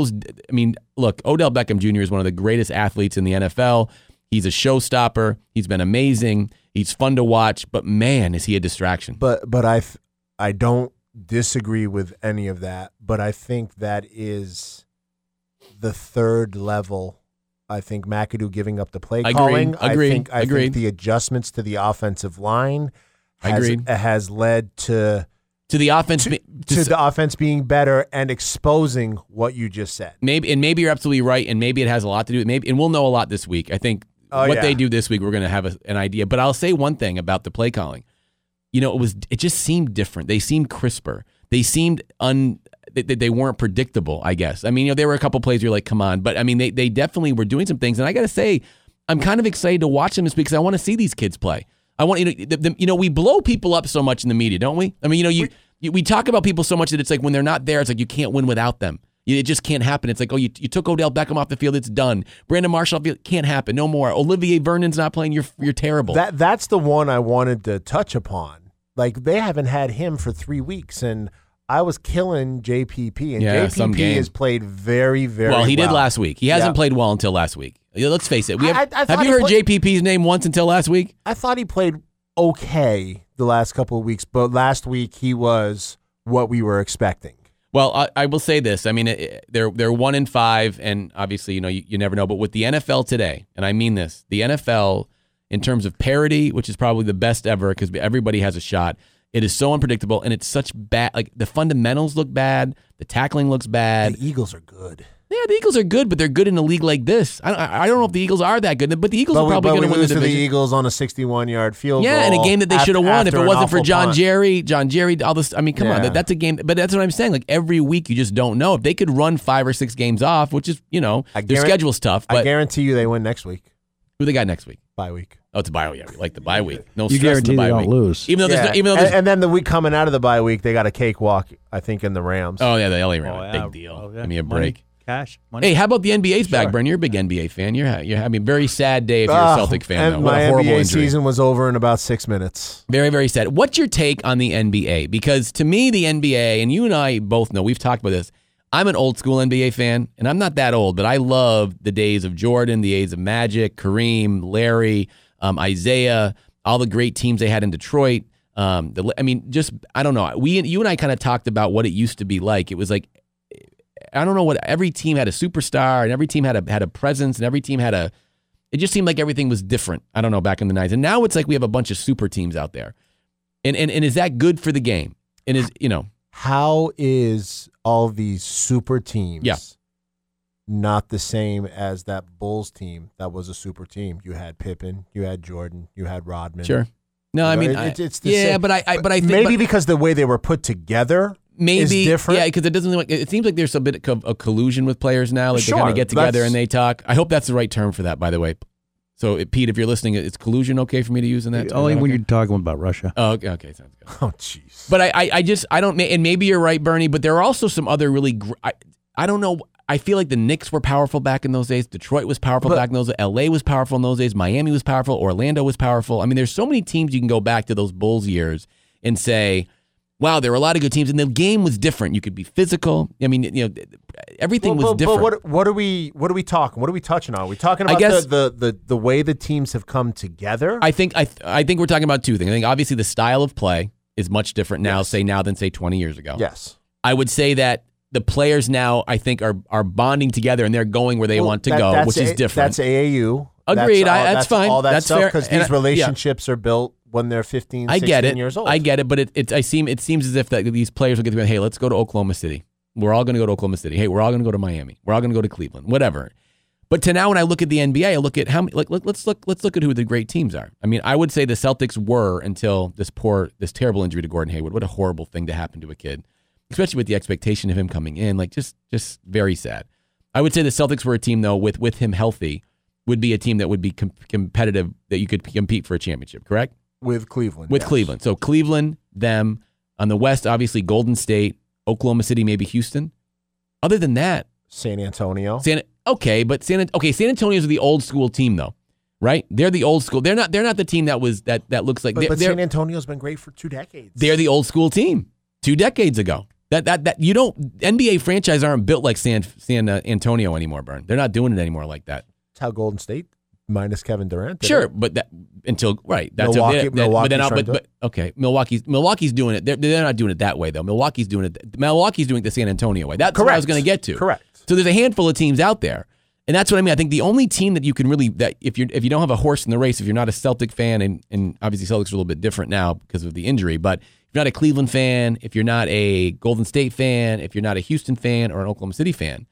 look, Odell Beckham Jr. is one of the greatest athletes in the NFL. He's a showstopper. He's been amazing. He's fun to watch. But, man, is he a distraction. But I don't disagree with any of that. But I think that is the third level. I think McAdoo giving up the play calling. I think the adjustments to the offensive line has led to the offense the offense being better and exposing what you just said. Maybe you're absolutely right, and maybe it has a lot to do with and we'll know a lot this week. I think they do this week, we're going to have an idea. But I'll say one thing about the play calling. It just seemed different. They seemed crisper. They seemed they weren't predictable, I guess. I mean, there were a couple plays where you're like, come on. But I mean, they definitely were doing some things, and I got to say, I'm kind of excited to watch them this week because I want to see these kids play. I want we blow people up so much in the media, don't we? I mean, we talk about people so much that it's like when they're not there, it's like you can't win without them. It just can't happen. It's like, you took Odell Beckham off the field, it's done. Brandon Marshall off the field, can't happen, no more. Olivier Vernon's not playing, you're terrible. That's the one I wanted to touch upon. Like, they haven't had him for 3 weeks, and I was killing JPP, and JPP has played very, very well. He did last week. He hasn't played well until last week. Let's face it. Have you heard JPP's name once until last week? I thought he played okay the last couple of weeks, but last week he was what we were expecting. Well, I will say this. I mean, they're 1-5, and obviously, you never know. But with the NFL today, and I mean this, the NFL, in terms of parity, which is probably the best ever because everybody has a shot, it is so unpredictable, and it's such bad. Like, the fundamentals look bad. The tackling looks bad. The Eagles are good. Yeah, the Eagles are good, but they're good in a league like this. I don't know if the Eagles are that good, but the Eagles are probably going to win the division. To the Eagles on a 61-yard field goal. Yeah, in a game that they should have won if it wasn't for John Jerry, all this. I mean, come on, that's a game. But that's what I'm saying. Like, every week, you just don't know if they could run 5 or 6 games off, which is their schedule's tough. But I guarantee you they win next week. Who they got next week? Bye week. Oh, it's a bye week. Yeah, we like the bye week. No you stress in the bye they week. Don't lose. Even though and then the week coming out of the bye week, they got a cakewalk, I think, in the Rams. Oh yeah, the LA Rams, big deal. Oh, yeah. Give me a break. Money, cash. Money. Hey, how about the NBA's back, Brent? You're a big NBA fan. You're having a very sad day if you're a Celtic fan. And though. What a horrible NBA injury. season was over in about 6 minutes. Very, very sad. What's your take on the NBA? Because to me, the NBA, and you and I both know, we've talked about this. I'm an old school NBA fan, and I'm not that old, but I love the days of Jordan, the days of Magic, Kareem, Larry, Isaiah, all the great teams they had in Detroit. I don't know. You and I kind of talked about what it used to be like. It was like, I don't know what, every team had a superstar, and every team had a presence, and every team had it just seemed like everything was different. I don't know, back in the 90s. And now it's like we have a bunch of super teams out there. And is that good for the game? And how is all these super teams not the same as that Bulls team that was a super team? You had Pippen, you had Jordan, you had Rodman. Sure. No, I mean, it's the same. But I think maybe because the way they were put together is different. Yeah, because it seems like there's a bit of a collusion with players now. Like, they kind of get together and they talk. I hope that's the right term for that, by the way. So, Pete, if you're listening, is collusion okay for me to use in that term? Only when you're talking about Russia. Oh, okay, sounds good. Oh, jeez. But I don't, and maybe you're right, Bernie, but there are also some other really, I don't know, I feel like the Knicks were powerful back in those days. Detroit was powerful back in those days. LA was powerful in those days. Miami was powerful. Orlando was powerful. I mean, there's so many teams you can go back to those Bulls years and say, wow, there were a lot of good teams, and the game was different. You could be physical. I mean, everything was different. But what are we talking? What are we touching on? Are we talking about the way the teams have come together? I think we're talking about two things. I think obviously the style of play is much different now, than 20 years ago. Yes. I would say that the players now, I think, are bonding together and they're going where they want to go, which is different. That's AAU. Agreed. That's fine. All that that's stuff fair. because these relationships are built when they're 15, 16 years old. I get it, but it seems as if that these players will get together. Hey, let's go to Oklahoma City. We're all going to go to Oklahoma City. Hey, we're all going to go to Miami. We're all going to go to Cleveland. Whatever. But to now, when I look at the NBA, I look at how many. Let's look at who the great teams are. I mean, I would say the Celtics were until this terrible injury to Gordon Hayward. What a horrible thing to happen to a kid, especially with the expectation of him coming in. Like just very sad. I would say the Celtics were a team though with him healthy would be a team that would be competitive, that you could compete for a championship. Correct? With Cleveland. With Cleveland. So Cleveland, them on the West, obviously Golden State, Oklahoma City, maybe Houston. Other than that, San Antonio. San Antonio's the old school team though, right? They're the old school. They're not the team that was that looks like. But San Antonio's been great for 2 decades. They're the old school team 2 decades ago. That you don't NBA franchise aren't built like San Antonio anymore, Bern. They're not doing it anymore like that. That's how Golden State minus Kevin Durant. Sure, but that's Milwaukee. But okay, Milwaukee's doing it. They're not doing it that way though. Milwaukee's doing it the San Antonio way. That's what I was going to get to. Correct. So there's a handful of teams out there, and that's what I mean. I think the only team that you can really if you don't have a horse in the race, if you're not a Celtic fan, and obviously Celtics are a little bit different now because of the injury, but if you're not a Cleveland fan, if you're not a Golden State fan, if you're not a Houston fan or an Oklahoma City fan,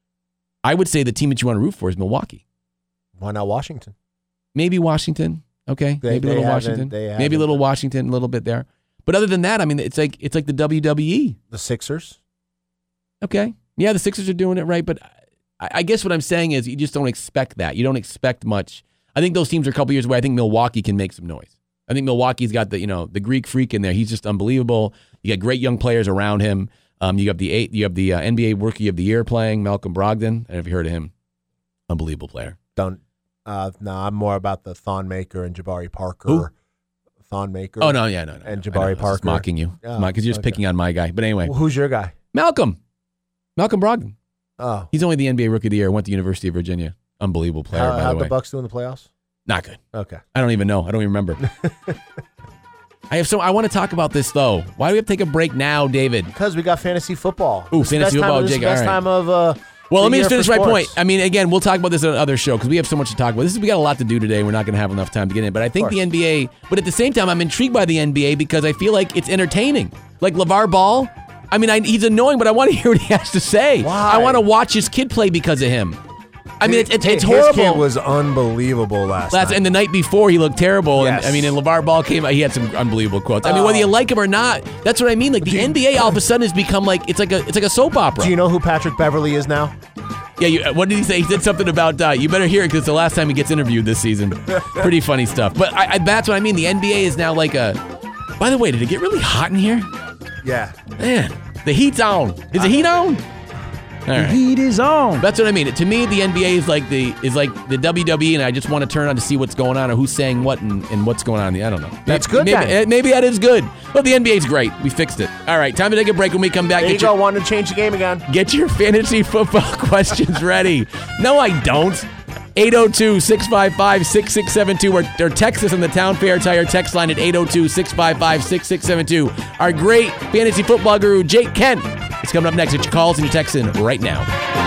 I would say the team that you want to root for is Milwaukee. Why not Washington? Maybe Washington. Okay, maybe a little Washington. Maybe a little Washington, a little bit there. But other than that, I mean, it's like the WWE. The Sixers. Okay, yeah, the Sixers are doing it right, but I guess what I'm saying is you just don't expect that. You don't expect much. I think those teams are a couple years away. I think Milwaukee can make some noise. I think Milwaukee's got the Greek freak in there. He's just unbelievable. You got great young players around him. You have the NBA Rookie of the Year playing Malcolm Brogdon. I don't know if you heard of him. Unbelievable player. No, I'm more about the Thon Maker and Jabari Parker. Who? Thon Maker. Oh, no. And Jabari Parker. Just mocking you. Because you're just picking on my guy. But anyway. Well, who's your guy? Malcolm Brogdon. Oh. He's only the NBA Rookie of the Year. Went to University of Virginia. Unbelievable player, by the way. How'd the Bucks do in the playoffs? Not good. Okay. I don't even know. I don't even remember. I want to talk about this, though. Why do we have to take a break now, David? Because we got fantasy football. Ooh, fantasy football, Jake. Best time of well, let me just finish my point. I mean, again, we'll talk about this on another show because we have so much to talk about. We got a lot to do today. We're not going to have enough time to get in. But I think the NBA, but at the same time, I'm intrigued by the NBA because I feel like it's entertaining. Like LeVar Ball, I mean, he's annoying, but I want to hear what he has to say. Why? I want to watch his kid play because of him. I mean, it's horrible. His kid was unbelievable last night. And the night before, he looked terrible. Yes. And LeVar Ball came out, he had some unbelievable quotes. I mean, whether you like him or not, that's what I mean. Like, the NBA all of a sudden has become like, it's like a soap opera. Do you know who Patrick Beverly is now? Yeah, what did he say? He said something about, you better hear it because it's the last time he gets interviewed this season. Pretty funny stuff. But that's what I mean. The NBA is now like by the way, did it get really hot in here? Yeah. Man, the heat's on. Is the heat on? The heat is on. That's what I mean. To me, the NBA is like the WWE, and I just want to turn on to see what's going on or who's saying what and what's going on. I don't know. That's good. Maybe that is good. Well, the NBA's great. We fixed it. All right, time to take a break. When we come back, there you go. Want to change the game again? Get your fantasy football questions ready. No, I don't. 802-655-6672 or text us on the Town Fair Tire text line at 802-655-6672. Our great fantasy football guru, Jake Kent, is coming up next. Get your calls and your texts in right now.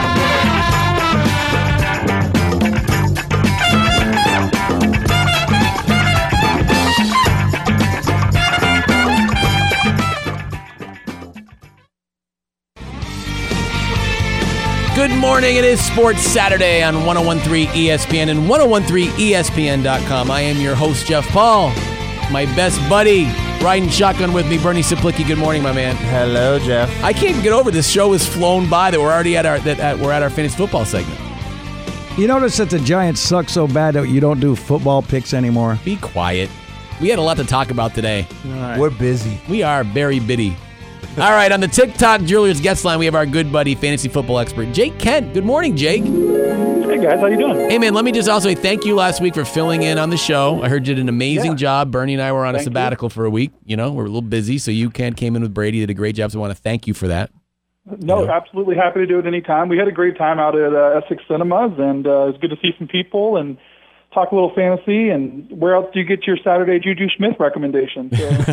Good morning. It is Sports Saturday on 101.3 ESPN and 101.3ESPN.com. I am your host, Jeff Paul. My best buddy, riding shotgun with me, Bernie Saplicki. Good morning, my man. Hello, Jeff. I can't even get over this show has flown by that we're already at our fantasy football segment. You notice that the Giants suck so bad that you don't do football picks anymore? Be quiet. We had a lot to talk about today. Right. We're busy. We are very bitty. All right, on the TikTok Jewelers guest line, we have our good buddy, fantasy football expert, Jake Kent. Good morning, Jake. Hey, guys. How you doing? Hey, man, let me just also say thank you last week for filling in on the show. I heard you did an amazing job. Bernie and I were on a sabbatical for a week. You know, we're a little busy, so you came in with Brady, did a great job, so I want to thank you for that. No, absolutely happy to do it anytime. We had a great time out at Essex Cinemas, and it was good to see some people and talk a little fantasy. And where else do you get your Saturday Juju Smith recommendations?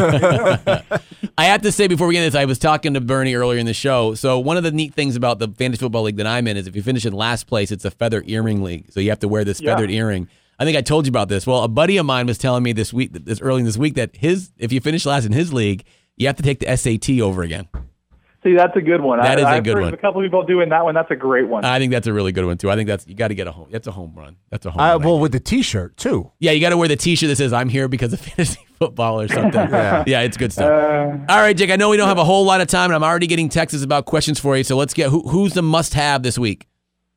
I have to say before we get into this, I was talking to Bernie earlier in the show. So one of the neat things about the fantasy football league that I'm in is if you finish in last place, it's a feather earring league. So you have to wear this feathered earring. I think I told you about this. Well, a buddy of mine was telling me early in this week that if you finish last in his league, you have to take the SAT over again. See, that's a good one. That is a good one. A couple of people doing that one. That's a great one. I think that's a really good one too. I think you got to get a home. That's a home run. That's a home run. Well, with the T-shirt too. Yeah, you got to wear the T-shirt that says "I'm here because of fantasy football" or something. Yeah, it's good stuff. All right, Jake. I know we don't have a whole lot of time, and I'm already getting texts about questions for you. So let's get who's the must-have this week.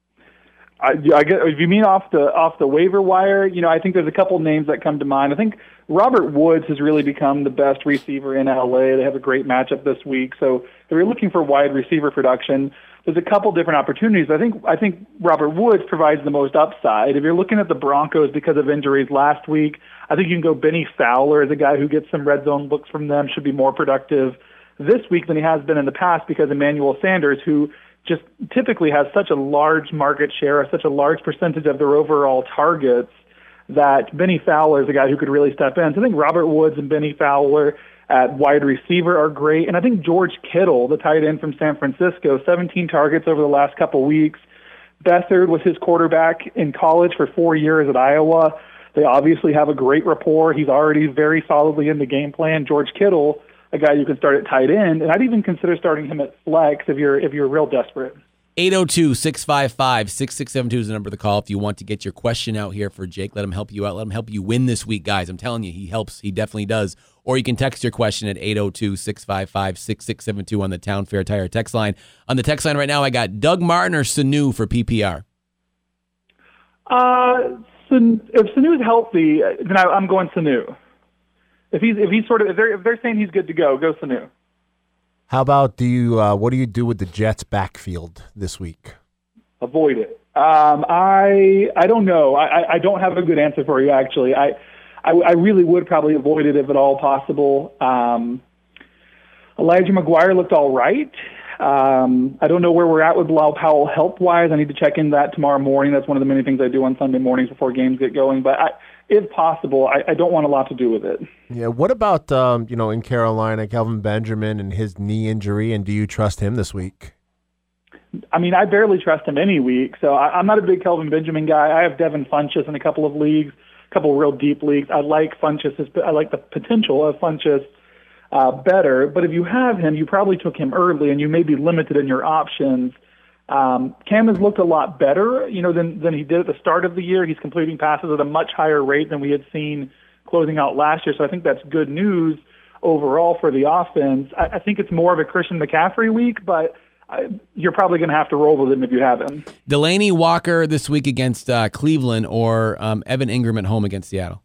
I get, if you mean off the waiver wire, I think there's a couple names that come to mind. I think Robert Woods has really become the best receiver in LA. They have a great matchup this week, so if you're looking for wide receiver production, there's a couple different opportunities. I think Robert Woods provides the most upside. If you're looking at the Broncos because of injuries last week, I think you can go Benny Fowler as a guy who gets some red zone looks from them, should be more productive this week than he has been in the past because Emmanuel Sanders, who just typically has such a large market share, such a large percentage of their overall targets, that Benny Fowler is a guy who could really step in. So I think Robert Woods and Benny Fowler at wide receiver are great. And I think George Kittle, the tight end from San Francisco, 17 targets over the last couple weeks. Beathard was his quarterback in college for 4 years at Iowa. They obviously have a great rapport. He's already very solidly in the game plan. George Kittle, a guy you can start at tight end, and I'd even consider starting him at flex if you're real desperate. 802-655-6672 is the number to call if you want to get your question out here for Jake. Let him help you out. Let him help you win this week, guys. I'm telling you, he helps. He definitely does. Or you can text your question at 802-655-6672 on the Town Fair Tire text line. On the text line right now, I got Doug Martin or Sanu for PPR. If Sanu's healthy, then I'm going Sanu. If they're saying he's good to go Sanu. How about what do you do with the Jets' backfield this week? Avoid it. I don't know. I don't have a good answer for you, actually. I really would probably avoid it if at all possible. Elijah McGuire looked all right. I don't know where we're at with Bilal Powell health-wise. I need to check into that tomorrow morning. That's one of the many things I do on Sunday mornings before games get going. But if possible, I don't want a lot to do with it. Yeah. What about, in Carolina, Kelvin Benjamin and his knee injury, and do you trust him this week? I mean, I barely trust him any week, so I'm not a big Kelvin Benjamin guy. I have Devin Funchess in a couple of leagues, a couple of real deep leagues. I like Funchess. I like the potential of Funchess better, but if you have him, you probably took him early, and you may be limited in your options. Cam has looked a lot better, than he did at the start of the year. He's completing passes at a much higher rate than we had seen closing out last year. So I think that's good news overall for the offense. I think it's more of a Christian McCaffrey week, but you're probably going to have to roll with him if you have him. Delaney Walker this week against Cleveland or Evan Ingram at home against Seattle?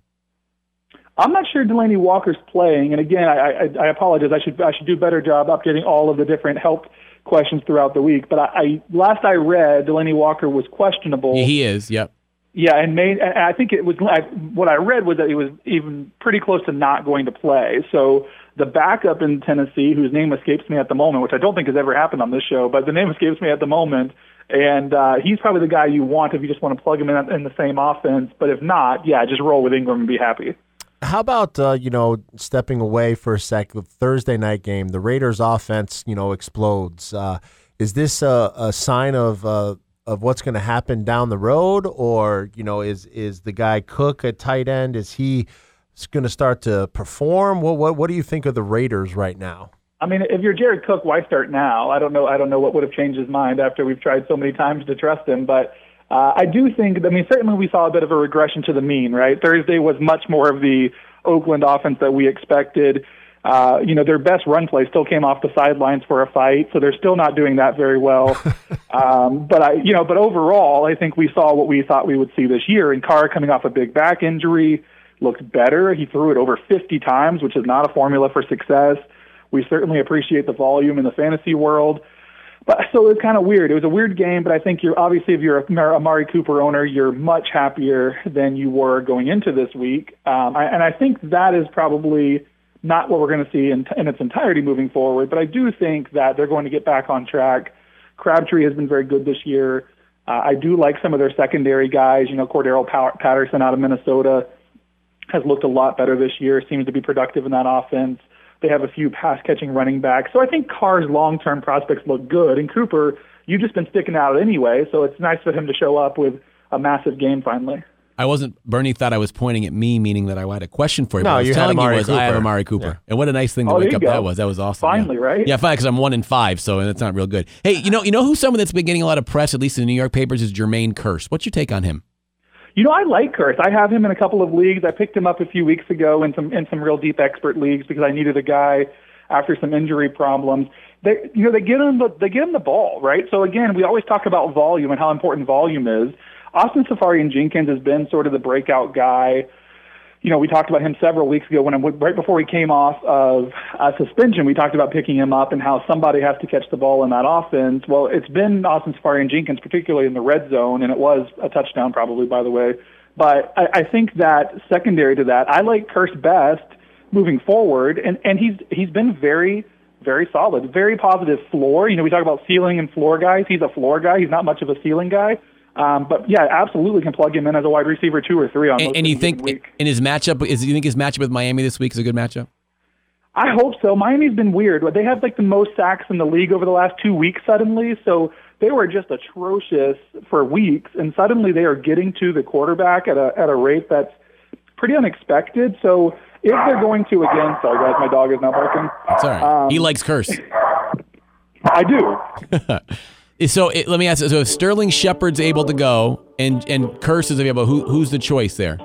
I'm not sure Delaney Walker's playing, and again, I apologize. I should do a better job updating all of the different health questions throughout the week. But last I read, Delaney Walker was questionable. Yeah, he is. Yep. Yeah, and I think it was what I read was that he was even pretty close to not going to play. So the backup in Tennessee, whose name escapes me at the moment, which I don't think has ever happened on this show, but the name escapes me at the moment, and he's probably the guy you want if you just want to plug him in the same offense. But if not, yeah, just roll with Ingram and be happy. How about, stepping away for a sec, the Thursday night game, the Raiders offense, explodes. Is this a sign of what's going to happen down the road? Or, is the guy Cook at tight end, is he going to start to perform? What do you think of the Raiders right now? I mean, if you're Jared Cook, why start now? I don't know what would have changed his mind after we've tried so many times to trust him, but I do think, certainly we saw a bit of a regression to the mean, right? Thursday was much more of the Oakland offense that we expected. Their best run play still came off the sidelines for a fight, so they're still not doing that very well. But overall, I think we saw what we thought we would see this year. And Carr, coming off a big back injury, looked better. He threw it over 50 times, which is not a formula for success. We certainly appreciate the volume in the fantasy world. But so it was kind of weird. It was a weird game, but I think if you're a Amari Cooper owner, you're much happier than you were going into this week. And I think that is probably not what we're going to see in its entirety moving forward. But I do think that they're going to get back on track. Crabtree has been very good this year. I do like some of their secondary guys. Cordero Patterson out of Minnesota has looked a lot better this year, seems to be productive in that offense. They have a few pass-catching running backs. So I think Carr's long-term prospects look good. And Cooper, you've just been sticking out anyway, so it's nice for him to show up with a massive game finally. Bernie thought I was pointing at me, meaning that I had a question for you. No, I was you telling had Amari you Cooper. I have Amari Cooper. Yeah. And what a nice thing to wake up that was. That was awesome. Finally, right? Yeah, fine, because I'm 1-5, so that's not real good. Hey, you know who's someone that's been getting a lot of press, at least in the New York papers, is Jermaine Kearse. What's your take on him? I like Kearse. I have him in a couple of leagues. I picked him up a few weeks ago in some real deep expert leagues because I needed a guy after some injury problems. They get him the ball, right? So again, we always talk about volume and how important volume is. Austin Seferian-Jenkins has been sort of the breakout guy. We talked about him several weeks ago right before he came off of suspension. We talked about picking him up and how somebody has to catch the ball in that offense. Well, it's been Austin Seferian-Jenkins, particularly in the red zone, and it was a touchdown probably, by the way. But I think that secondary to that, I like Kearse best moving forward, and he's been very, very solid, very positive floor. We talk about ceiling and floor guys. He's a floor guy. He's not much of a ceiling guy. But yeah, absolutely can plug him in as a wide receiver 2 or 3 on most and you think week. In his matchup, you think his matchup with Miami this week is a good matchup? I hope so. Miami's been weird. They have the most sacks in the league over the last 2 weeks suddenly, so they were just atrocious for weeks, and suddenly they are getting to the quarterback at a rate that's pretty unexpected. So if they're going to, again, sorry guys, my dog is now barking. That's all right. He likes Kearse. I do. So let me ask you, so if Sterling Shepard's able to go and Kearse is able, who's the choice there?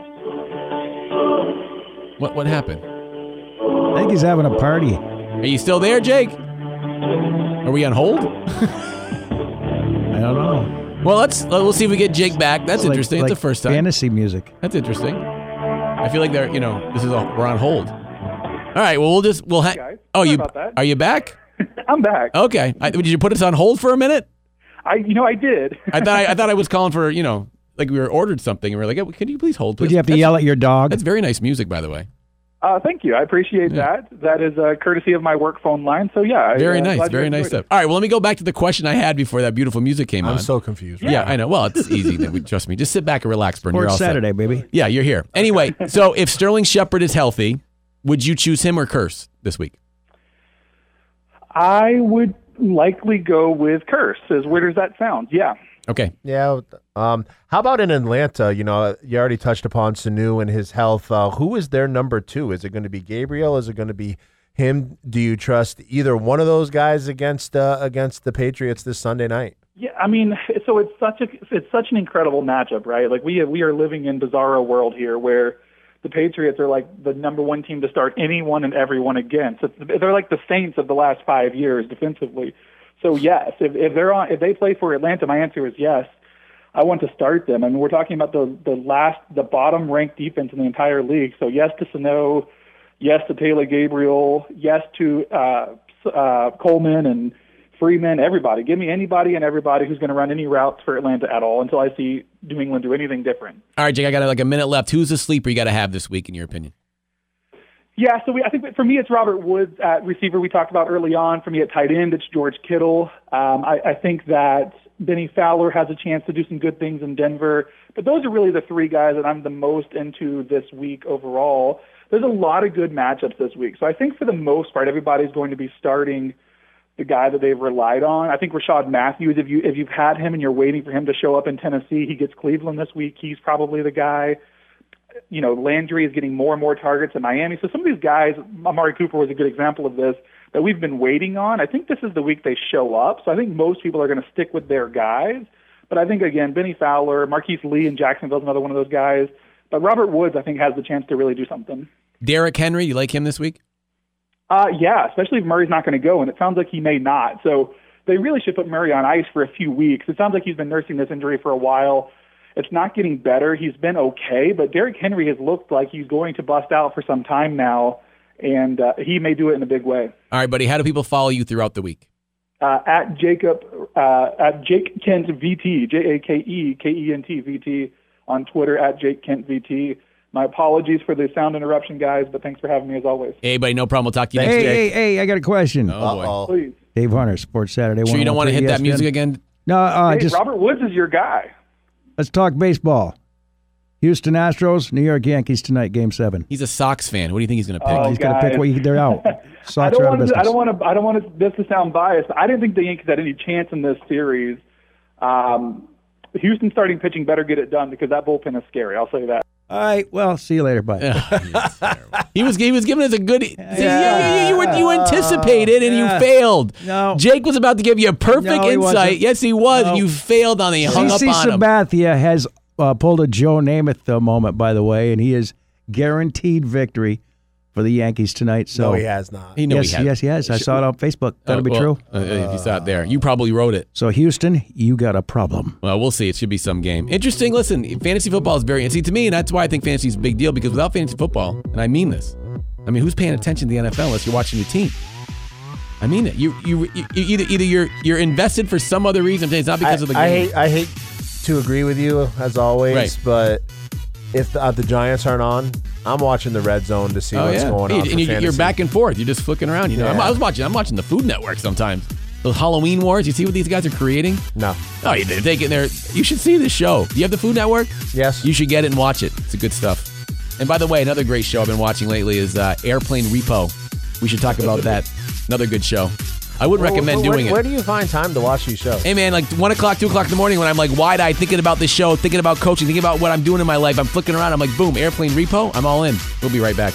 What happened? I think he's having a party. Are you still there, Jake? Are we on hold? I don't know. Well, we'll see if we get Jake back. That's interesting. It's the first time. Fantasy music. That's interesting. I feel like we're on hold. All right. Well, are you back? I'm back. Okay. Did you put us on hold for a minute? I did. I thought I was calling for, like we were ordered something and we were like, hey, can you please hold, please? Would you have to yell at your dog? That's very nice music, by the way. Thank you. I appreciate that. That is courtesy of my work phone line. So yeah. Very nice stuff. All right. Well, let me go back to the question I had before that beautiful music came on. I'm so confused. Yeah, I know. Well, it's easy. Trust me. Just sit back and relax, Bernie. You're all Saturday, set. baby. Yeah, you're here. Anyway, so if Sterling Shepard is healthy, would you choose him or Kearse this week? I would likely go with Kearse. As weird as that sounds, yeah. Okay. Yeah. How about in Atlanta? You already touched upon Sanu and his health. Who is their number 2? Is it going to be Gabriel? Is it going to be him? Do you trust either one of those guys against the Patriots this Sunday night? Yeah, I mean, so it's such an incredible matchup, right? Like we are living in bizarro world here where the Patriots are like the number 1 team to start anyone and everyone against. They're like the Saints of the last 5 years defensively. So yes, if they play for Atlanta, my answer is yes. I want to start them. I mean, we're talking about the bottom ranked defense in the entire league. So yes to Sano, yes to Taylor Gabriel, yes to Coleman and Freeman, everybody. Give me anybody and everybody who's going to run any routes for Atlanta at all until I see New England do anything different. All right, Jake, I got like a minute left. Who's the sleeper you got to have this week, in your opinion? Yeah, so I think for me it's Robert Woods at receiver we talked about early on. For me at tight end, it's George Kittle. I think that Benny Fowler has a chance to do some good things in Denver. But those are really the 3 guys that I'm the most into this week overall. There's a lot of good matchups this week. So I think for the most part, everybody's going to be starting the guy that they've relied on. I think Rashad Matthews, if you've had him and you're waiting for him to show up in Tennessee, he gets Cleveland this week. He's probably the guy. Landry is getting more and more targets in Miami. So some of these guys, Amari Cooper was a good example of this, that we've been waiting on. I think this is the week they show up. So I think most people are going to stick with their guys. But I think, again, Benny Fowler, Marquise Lee in Jacksonville is another one of those guys. But Robert Woods, I think, has the chance to really do something. Derrick Henry, you like him this week? Yeah, especially if Murray's not going to go, and it sounds like he may not. So they really should put Murray on ice for a few weeks. It sounds like he's been nursing this injury for a while. It's not getting better. He's been okay, but Derrick Henry has looked like he's going to bust out for some time now. and he may do it in a big way. All right, buddy. How do people follow you throughout the week? At Jake Kent VT, JakeKent VT on Twitter, at Jake Kent VT. My apologies for the sound interruption, guys, but thanks for having me as always. Hey, buddy, no problem. We'll talk to you next week. Hey, I got a question. Oh, boy. Please. Dave Hunter, Sports Saturday. Sure you don't want to hit that music again? No, Hey, Robert Woods is your guy. Let's talk baseball. Houston Astros, New York Yankees tonight, Game 7. He's a Sox fan. What do you think he's going to pick? He's going to pick what they're out. Sox I don't are out of business. I don't want this to sound biased. I didn't think the Yankees had any chance in this series. Houston starting pitching better get it done because that bullpen is scary. I'll say that. All right, well, see you later, bud. He was giving us a good. You anticipated and you failed. No, Jake was about to give you a perfect he insight. wasn't. Yes, he was. No. You failed on it. You hung up CC on him. Sabathia has pulled a Joe Namath moment, by the way, and he is guaranteed victory for the Yankees tonight. So No, he has not. Yes, he has. I saw it on Facebook. That'll be true. If you saw it there, you probably wrote it. So Houston, you got a problem. Well, we'll see. It should be some game. Interesting. Listen, fantasy football is very. See, to me, and that's why I think fantasy is a big deal, because without fantasy football, and I mean this, who's paying attention to the NFL unless you're watching your team? I mean it. You either you're invested for some other reason. It's not because of the game. I hate to agree with you as always, Right. but if the Giants aren't on, I'm watching the Red Zone to see what's going on. And you're back and forth. You're just flicking around. Yeah. I'm watching the Food Network sometimes. Those Halloween wars. You see what these guys are creating? No. Oh, they're taking their. You should see this show. Do you have the Food Network? Yes. You should get it and watch it. It's good stuff. And by the way, another great show I've been watching lately is Airplane Repo. We should talk about that. Another good show. I would recommend doing it. Where do you find time to watch these shows? Hey, man, like 1 o'clock, 2 o'clock in the morning when I'm like wide-eyed thinking about this show, thinking about coaching, thinking about what I'm doing in my life. I'm flicking around. I'm like, boom, Airplane Repo. I'm all in. We'll be right back.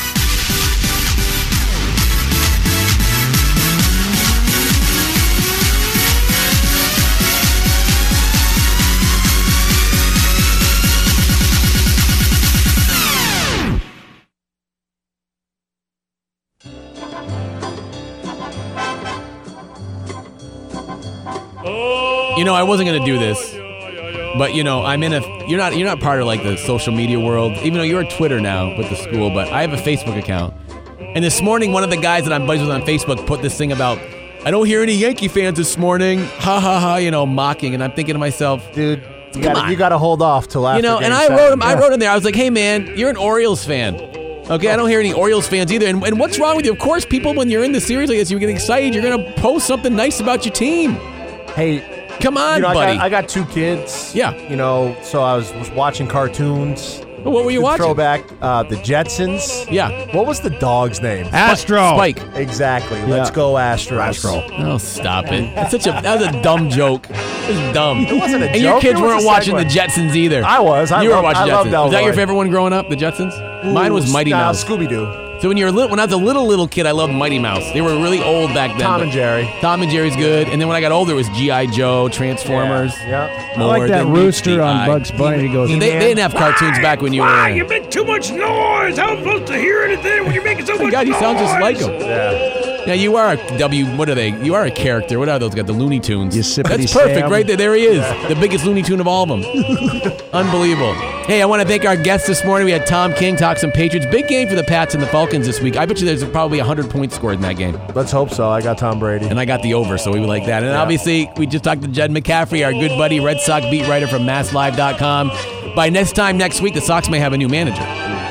I wasn't going to do this, but I'm in you're not part of like the social media world, even though you're on Twitter now with the school, but I have a Facebook account. And this morning, one of the guys that I'm buddies with on Facebook put this thing about, I don't hear any Yankee fans this morning, ha ha ha, mocking. And I'm thinking to myself, dude, you got to hold off till after. And I wrote in there, I was like, hey man, you're an Orioles fan. Okay, I don't hear any Orioles fans either. And what's wrong with you? Of course, people, when you're in the series like this, you get excited, you're going to post something nice about your team. Hey, come on, buddy. I got 2 kids. Yeah. So I was watching cartoons. Well, what were you watching? Throwback, the Jetsons. Yeah. What was the dog's name? Astro. Spike. Exactly. Let's go Astros. Oh, stop it. That was a dumb joke. It was dumb. It wasn't a joke. And your kids weren't watching the Jetsons either. I was. You were watching Jetsons. Elroy. Was that your favorite one growing up, the Jetsons? Mine was Mighty Mouse. Scooby-Doo. So when I was a little kid, I loved Mighty Mouse. They were really old back then. Tom and Jerry. Tom and Jerry's good. And then when I got older, it was G.I. Joe, Transformers. Yeah. I like that rooster on Bugs Bunny. He goes, they didn't have cartoons back when you were. You make too much noise. How am I supposed to hear anything when you're making so much noise? God, you sound just like him. Yeah. Yeah, you are what are they? You are a character. What are those guys? The Looney Tunes. That's perfect, Sam. right there. There he is. The biggest Looney Tune of all of them. Unbelievable. Hey, I want to thank our guests this morning. We had Tom King talk some Patriots. Big game for the Pats and the Falcons this week. I bet you there's probably 100 points scored in that game. Let's hope so. I got Tom Brady. And I got the over, so we would like that. And obviously, we just talked to Jed McCaffrey, our good buddy, Red Sox beat writer from MassLive.com. By next time next week, the Sox may have a new manager.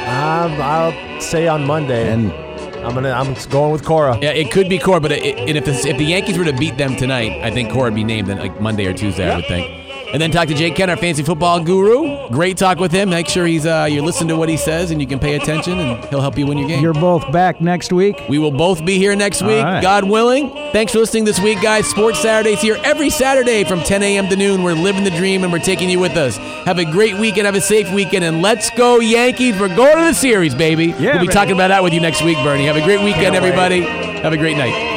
I'll say on Monday. And I'm going with Cora. Yeah, it could be Cora, but if the Yankees were to beat them tonight, I think Cora would be named then like Monday or Tuesday, I would think. And then talk to Jake Kent, our fantasy football guru. Great talk with him. Make sure you listen to what he says and you can pay attention, and he'll help you win your game. You're both back next week. We will both be here next week, right. God willing. Thanks for listening this week, guys. Sports Saturdays here every Saturday from 10 a.m. to noon. We're living the dream, and we're taking you with us. Have a great weekend. Have a safe weekend, and let's go Yankees. We're going to the series, baby. Yeah, we'll be talking about that with you next week, Bernie. Have a great weekend, everybody. Have a great night.